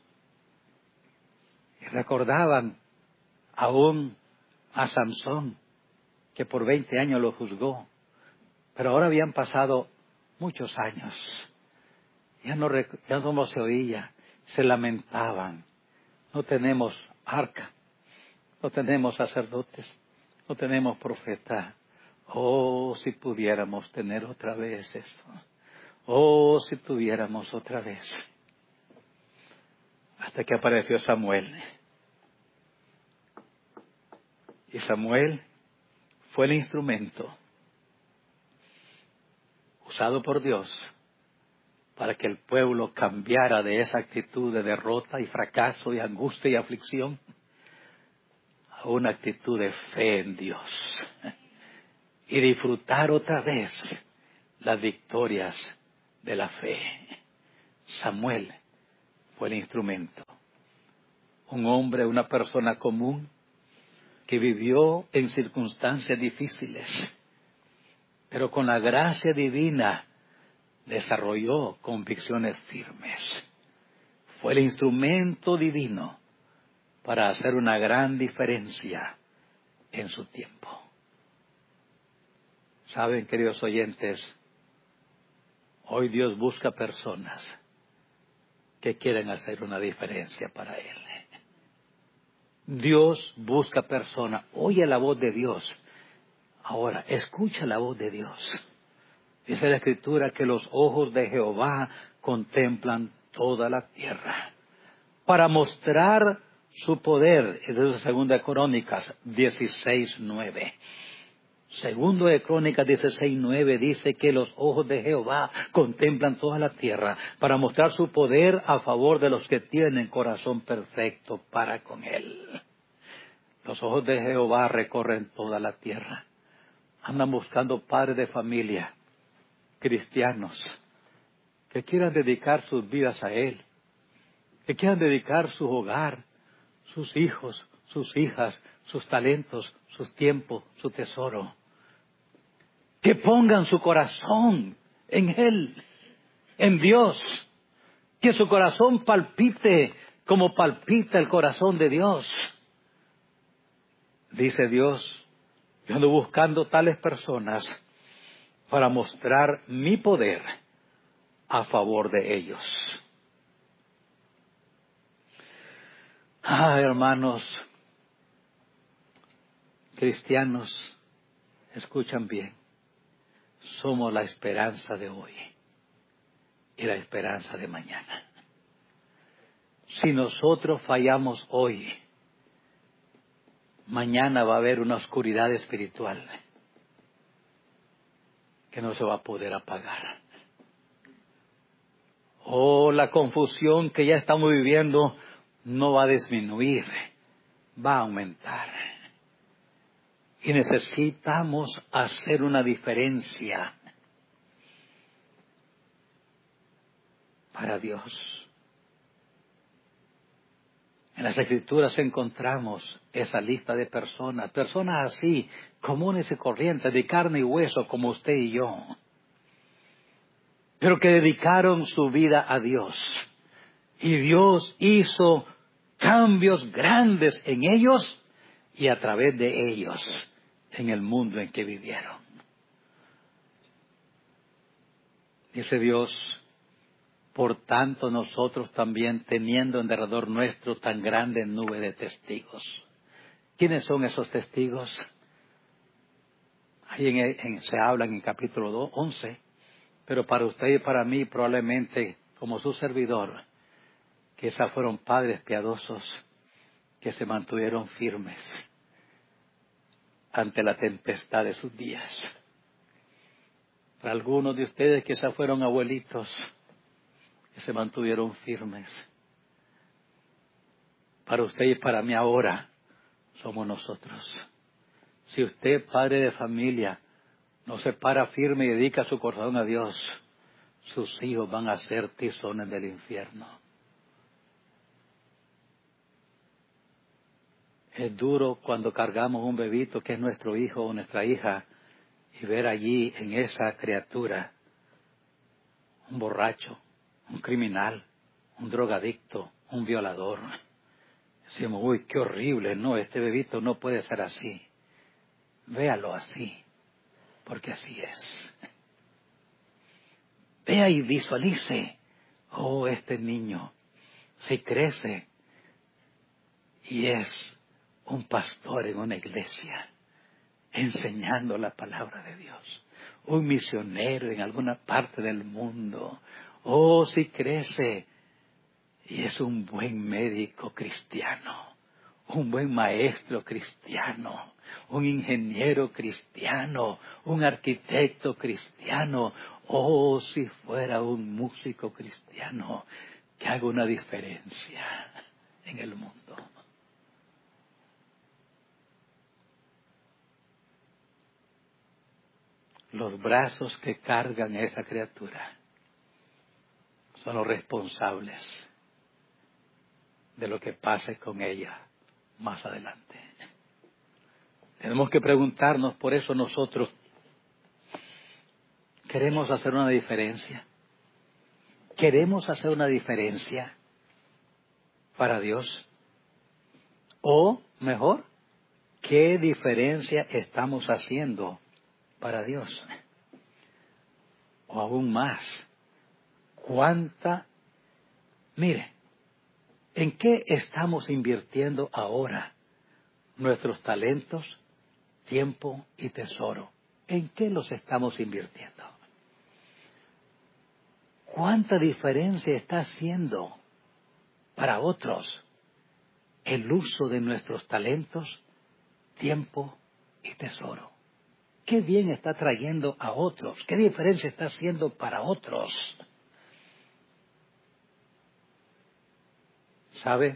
S1: Y recordaban aún a Samsón, que por veinte años lo juzgó. Pero ahora habían pasado muchos años. Ya no, ya no se oía. Se lamentaban. No tenemos arca. No tenemos sacerdotes. No tenemos profeta. Oh, si pudiéramos tener otra vez esto. Oh, si tuviéramos otra vez. Hasta que apareció Samuel. Y Samuel fue el instrumento usado por Dios para que el pueblo cambiara de esa actitud de derrota y fracaso y angustia y aflicción a una actitud de fe en Dios y disfrutar otra vez las victorias de la fe. Samuel fue el instrumento, un hombre, una persona común que vivió en circunstancias difíciles, pero con la gracia divina desarrolló convicciones firmes. Fue el instrumento divino para hacer una gran diferencia en su tiempo. Saben, queridos oyentes, hoy Dios busca personas que quieren hacer una diferencia para Él. Dios busca personas. Oye la voz de Dios. Ahora, escucha la voz de Dios. Dice la Escritura que los ojos de Jehová contemplan toda la tierra para mostrar su poder. Eso es Segunda de Crónicas dieciséis nueve. Segundo de Crónicas dieciséis nueve dice que los ojos de Jehová contemplan toda la tierra para mostrar su poder a favor de los que tienen corazón perfecto para con Él. Los ojos de Jehová recorren toda la tierra. Andan buscando padres de familia, cristianos, que quieran dedicar sus vidas a Él, que quieran dedicar su hogar, sus hijos, sus hijas, sus talentos, sus tiempos, su tesoro. Que pongan su corazón en Él, en Dios. Que su corazón palpite cómo palpita el corazón de Dios. Dice Dios, yo ando buscando tales personas para mostrar mi poder a favor de ellos. Ah, hermanos, cristianos, escuchan bien. Somos la esperanza de hoy y la esperanza de mañana. Si nosotros fallamos hoy, mañana va a haber una oscuridad espiritual que no se va a poder apagar. Oh, la confusión que ya estamos viviendo no va a disminuir, va a aumentar. Y necesitamos hacer una diferencia para Dios. En las Escrituras encontramos esa lista de personas, personas así, comunes y corrientes, de carne y hueso, como usted y yo, pero que dedicaron su vida a Dios. Y Dios hizo cambios grandes en ellos y a través de ellos en el mundo en que vivieron. Dice Dios, por tanto nosotros también, teniendo en derredor nuestro tan grande nube de testigos. ¿Quiénes son esos testigos? Ahí en, en, se hablan en capítulo dos, once, pero para usted y para mí probablemente como su servidor, que esos fueron padres piadosos que se mantuvieron firmes ante la tempestad de sus días. Para algunos de ustedes que esos fueron abuelitos que se mantuvieron firmes. Para usted y para mí ahora somos nosotros. Si usted, padre de familia, no se para firme y dedica su corazón a Dios, sus hijos van a ser tizones del infierno. Es duro cuando cargamos un bebito que es nuestro hijo o nuestra hija y ver allí en esa criatura un borracho, un criminal, un drogadicto, un violador. Decimos, uy, qué horrible, no, este bebito no puede ser así. Véalo así, porque así es. Vea y visualice, oh, este niño, si crece y es un pastor en una iglesia, enseñando la palabra de Dios, un misionero en alguna parte del mundo, oh, si crece y es un buen médico cristiano, un buen maestro cristiano, un ingeniero cristiano, un arquitecto cristiano, oh, si fuera un músico cristiano que haga una diferencia en el mundo. Los brazos que cargan a esa criatura son los responsables de lo que pase con ella más adelante. Tenemos que preguntarnos, por eso nosotros queremos hacer una diferencia. Queremos hacer una diferencia para Dios. O mejor, ¿qué diferencia estamos haciendo para Dios? O aún más, ¿cuánta? Mire, ¿en qué estamos invirtiendo ahora nuestros talentos, tiempo y tesoro? ¿En qué los estamos invirtiendo? ¿Cuánta diferencia está haciendo para otros el uso de nuestros talentos, tiempo y tesoro? ¿Qué bien está trayendo a otros? ¿Qué diferencia está haciendo para otros? ¿Sabe?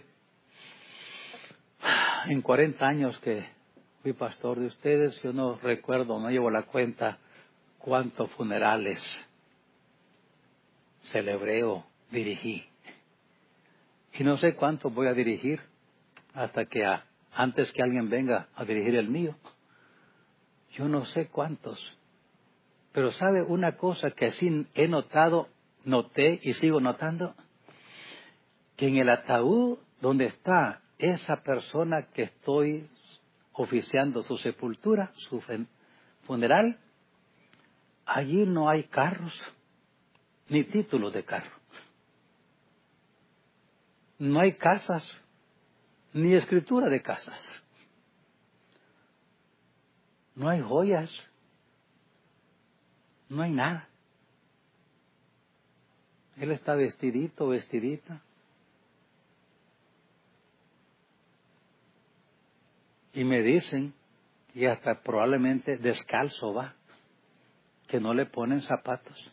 S1: En cuarenta años que fui pastor de ustedes, yo no recuerdo, no llevo la cuenta cuántos funerales celebré o dirigí. Y no sé cuántos voy a dirigir hasta que a, antes que alguien venga a dirigir el mío. Yo no sé cuántos. Pero ¿sabe una cosa que sí he notado, noté y sigo notando? que en el ataúd donde está esa persona que estoy oficiando su sepultura, su funeral, allí no hay carros, ni títulos de carro. No hay casas, ni escritura de casas. No hay joyas, no hay nada. Él está vestidito, vestidita. Y me dicen, y hasta probablemente descalzo va, que no le ponen zapatos.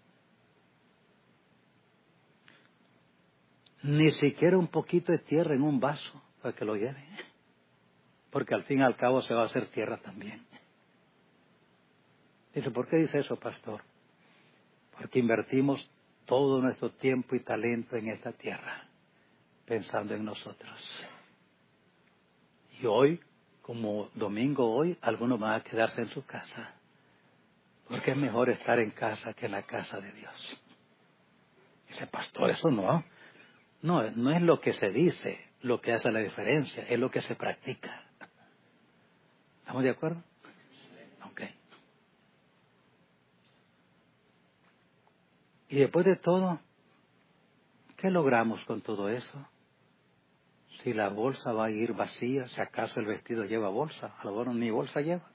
S1: Ni siquiera un poquito de tierra en un vaso para que lo lleve. Porque al fin y al cabo se va a hacer tierra también. Dice, ¿por qué dice eso, pastor? Porque invertimos todo nuestro tiempo y talento en esta tierra, pensando en nosotros. Y hoy, como domingo hoy, algunos van a quedarse en su casa. Porque es mejor estar en casa que en la casa de Dios. Dice, pastor, eso no. No, no es lo que se dice lo que hace la diferencia, es lo que se practica. ¿Estamos de acuerdo? Ok. Y después de todo, ¿qué logramos con todo eso? Si la bolsa va a ir vacía, si acaso el vestido lleva bolsa, a lo mejor ni bolsa lleva.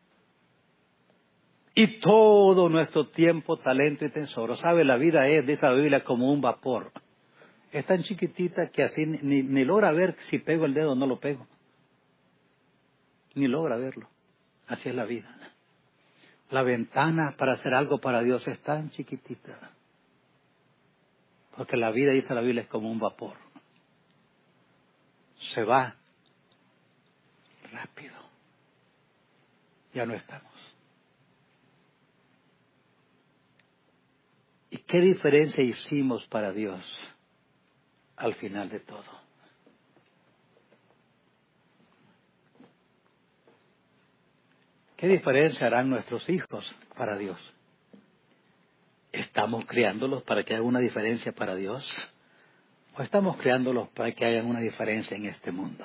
S1: Y todo nuestro tiempo, talento y tesoro. ¿Sabe? La vida es, dice la Biblia, como un vapor. Es tan chiquitita que así ni, ni logra ver si pego el dedo o no lo pego. Ni logra verlo. Así es la vida. La ventana para hacer algo para Dios es tan chiquitita. Porque la vida, dice la Biblia, es como un vapor. Se va rápido. Ya no estamos. ¿Y qué diferencia hicimos para Dios al final de todo? ¿Qué diferencia harán nuestros hijos para Dios? ¿Estamos criándolos para que hagan una diferencia para Dios? ¿O estamos criándolos para que hagan una diferencia en este mundo?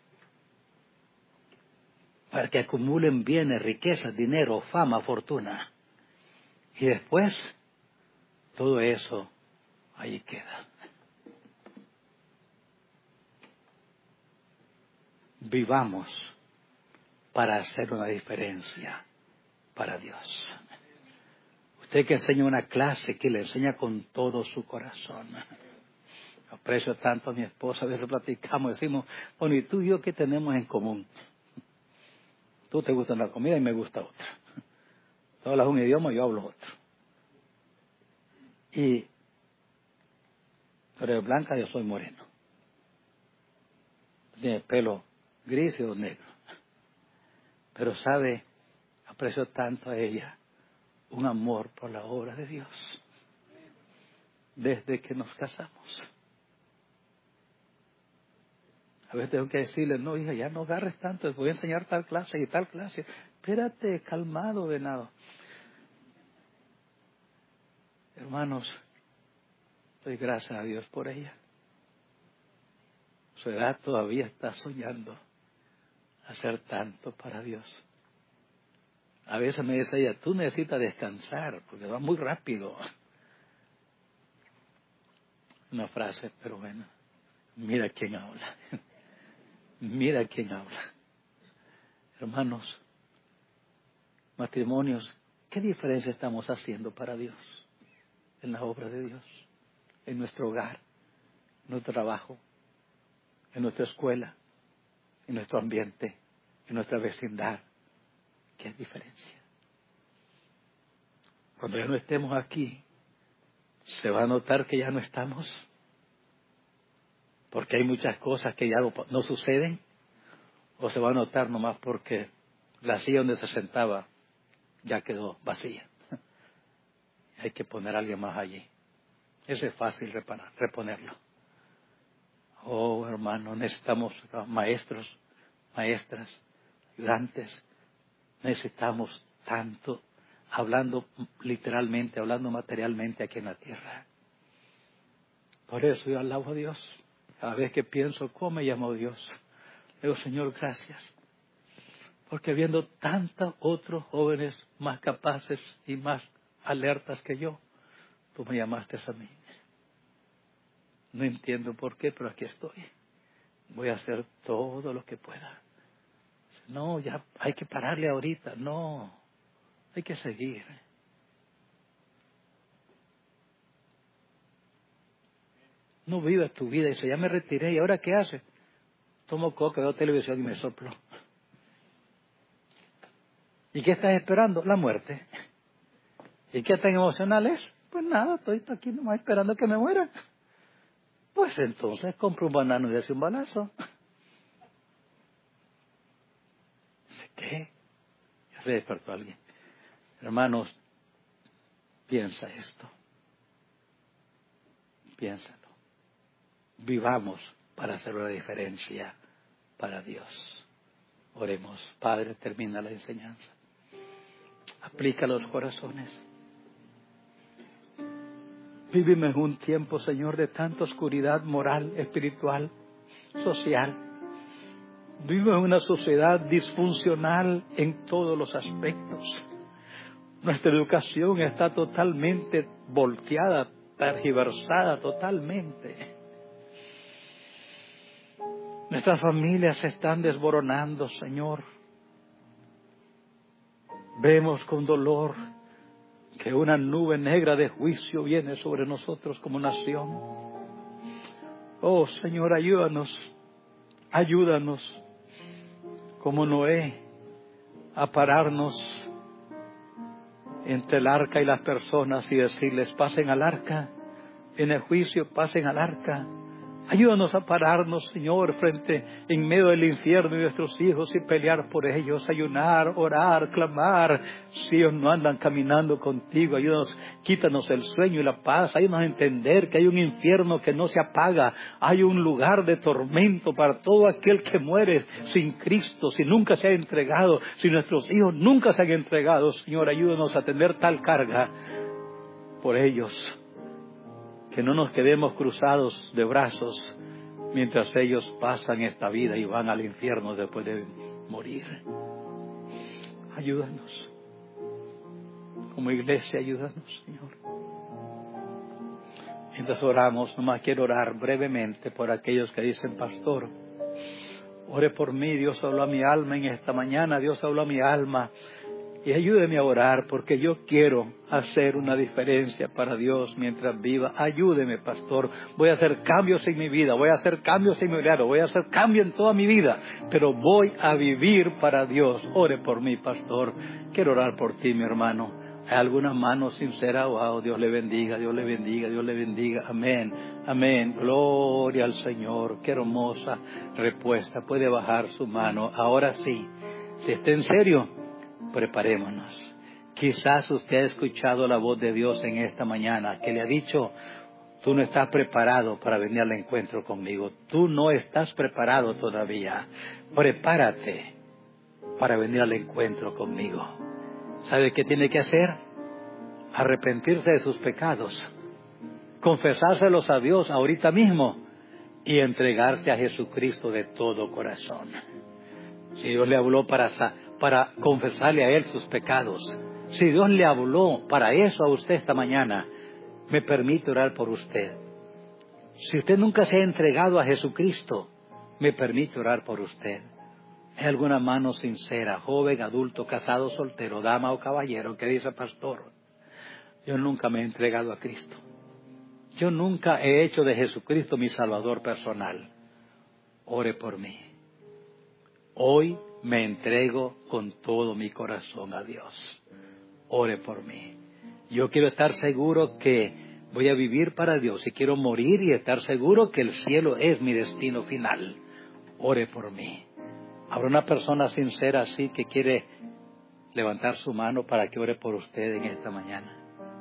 S1: Para que acumulen bienes, riquezas, dinero, fama, fortuna. Y después, todo eso ahí queda. Vivamos para hacer una diferencia para Dios. Usted que enseña una clase, que le enseña con todo su corazón. Aprecio tanto a mi esposa, a veces platicamos, decimos, bueno, ¿y tú y yo qué tenemos en común? Tú te gusta una comida y me gusta otra. Tú hablas un idioma y yo hablo otro. Y tú eres blanca, yo soy moreno. Tiene pelo gris y yo negro. Pero sabe, aprecio tanto a ella, un amor por la obra de Dios. Desde que nos casamos. A veces tengo que decirle, no, hija, ya no agarres tanto, voy a enseñar tal clase y tal clase. Espérate, calmado, venado. Hermanos, doy gracias a Dios por ella. Su edad todavía está soñando hacer tanto para Dios. A veces me dice ella, tú necesitas descansar, porque va muy rápido. Una frase, pero bueno, mira quién habla. Mira quién habla. Hermanos, matrimonios, ¿qué diferencia estamos haciendo para Dios? En la obra de Dios, en nuestro hogar, en nuestro trabajo, en nuestra escuela, en nuestro ambiente, en nuestra vecindad. ¿Qué diferencia? Cuando ya no estemos aquí, ¿se va a notar que ya no estamos? Porque hay muchas cosas que ya no, no suceden. ¿O se va a notar nomás porque la silla donde se sentaba ya quedó vacía? Hay que poner a alguien más allí. Eso es fácil reparar, reponerlo. Oh, hermano, necesitamos maestros, maestras, ayudantes. Necesitamos tanto, hablando literalmente, hablando materialmente aquí en la tierra. Por eso yo alabo a Dios. Cada vez que pienso cómo me llamó Dios, digo, Señor, gracias. Porque viendo tantos otros jóvenes más capaces y más alertas que yo, tú me llamaste a mí. No entiendo por qué, pero aquí estoy. Voy a hacer todo lo que pueda. No, ya hay que pararle ahorita. No, hay que seguir. No vivas tu vida. Dice, ya me retiré. ¿Y ahora qué haces? Tomo coca, veo televisión y me soplo. ¿Y qué estás esperando? La muerte. ¿Y qué tan emocional es? Pues nada, estoy aquí nomás esperando que me muera. Pues entonces compro un banano y hace un balazo. Dice, ¿qué? Ya se despertó alguien. Hermanos, piensa esto. Piénsalo. Vivamos para hacer una diferencia para Dios. Oremos. Padre, termina la enseñanza. Aplica los corazones. Vivimos en un tiempo, Señor, de tanta oscuridad moral, espiritual, social. Vivimos en una sociedad disfuncional en todos los aspectos. Nuestra educación está totalmente volteada, tergiversada totalmente. Nuestras familias se están desboronando, Señor. Vemos con dolor que una nube negra de juicio viene sobre nosotros como nación. Oh, Señor, ayúdanos, ayúdanos, como Noé, a pararnos entre el arca y las personas y decirles, pasen al arca, en el juicio pasen al arca. Ayúdanos a pararnos, Señor, frente, en medio del infierno y nuestros hijos y pelear por ellos, ayunar, orar, clamar. Si ellos no andan caminando contigo, ayúdanos, quítanos el sueño y la paz. Ayúdanos a entender que hay un infierno que no se apaga. Hay un lugar de tormento para todo aquel que muere sin Cristo, si nunca se ha entregado, si nuestros hijos nunca se han entregado. Señor, ayúdanos a tener tal carga por ellos, que no nos quedemos cruzados de brazos mientras ellos pasan esta vida y van al infierno después de morir. Ayúdanos. Como iglesia, ayúdanos, Señor. Mientras oramos, nomás quiero orar brevemente por aquellos que dicen, pastor, ore por mí, Dios habló a mi alma en esta mañana, Dios habló a mi alma. Y ayúdeme a orar porque yo quiero hacer una diferencia para Dios mientras viva. Ayúdeme, pastor. Voy a hacer cambios en mi vida. Voy a hacer cambios en mi horario. Voy a hacer cambios en toda mi vida. Pero voy a vivir para Dios. Ore por mí, pastor. Quiero orar por ti, mi hermano. ¿Hay alguna mano sincera? Wow, Dios le bendiga, Dios le bendiga, Dios le bendiga. Amén, amén. Gloria al Señor. Qué hermosa respuesta. Puede bajar su mano. Ahora sí. Si está en serio, preparémonos. Quizás usted ha escuchado la voz de Dios en esta mañana, que le ha dicho, tú no estás preparado para venir al encuentro conmigo. Tú no estás preparado todavía. Prepárate para venir al encuentro conmigo. ¿Sabe qué tiene que hacer? Arrepentirse de sus pecados, confesárselos a Dios ahorita mismo y entregarse a Jesucristo de todo corazón. Si Dios le habló para para confesarle a Él sus pecados, si Dios le habló para eso a usted esta mañana, me permite orar por usted. Si usted nunca se ha entregado a Jesucristo, me permite orar por usted. ¿Hay alguna mano sincera, joven, adulto, casado, soltero, dama o caballero, que dice, pastor, yo nunca me he entregado a Cristo? Yo nunca he hecho de Jesucristo mi Salvador personal. Ore por mí. Hoy me entrego con todo mi corazón a Dios. Ore por mí. Yo quiero estar seguro que voy a vivir para Dios y quiero morir y estar seguro que el cielo es mi destino final. Ore por mí. ¿Habrá una persona sincera así que quiere levantar su mano para que ore por usted en esta mañana?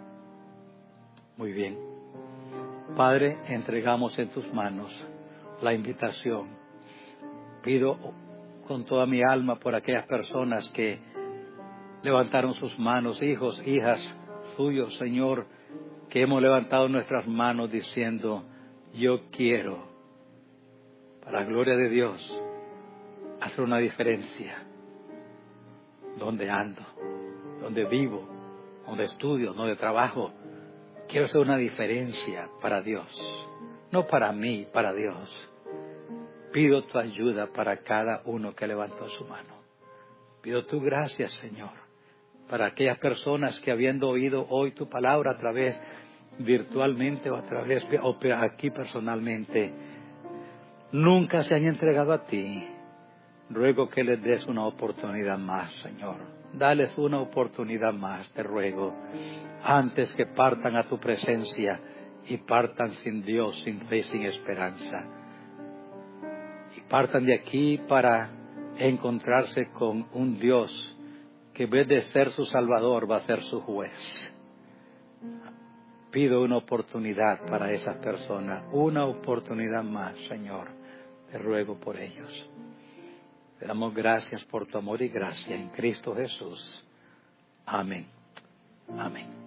S1: Muy bien. Padre, entregamos en tus manos la invitación. Pido con toda mi alma por aquellas personas que levantaron sus manos, hijos, hijas suyos, Señor, que hemos levantado nuestras manos diciendo, yo quiero, para la gloria de Dios, hacer una diferencia. Donde ando, donde vivo, donde estudio, donde trabajo. Quiero hacer una diferencia para Dios. No para mí, para Dios. Pido tu ayuda para cada uno que levantó su mano. Pido tu gracia, Señor, para aquellas personas que habiendo oído hoy tu palabra a través, virtualmente o a través, o aquí personalmente, nunca se han entregado a ti. Ruego que les des una oportunidad más, Señor. Dales una oportunidad más, te ruego, antes que partan a tu presencia y partan sin Dios, sin fe, sin esperanza. Y partan de aquí para encontrarse con un Dios que en vez de ser su Salvador va a ser su juez. Pido una oportunidad para esas personas, una oportunidad más, Señor. Te ruego por ellos. Te damos gracias por tu amor y gracia en Cristo Jesús. Amén. Amén.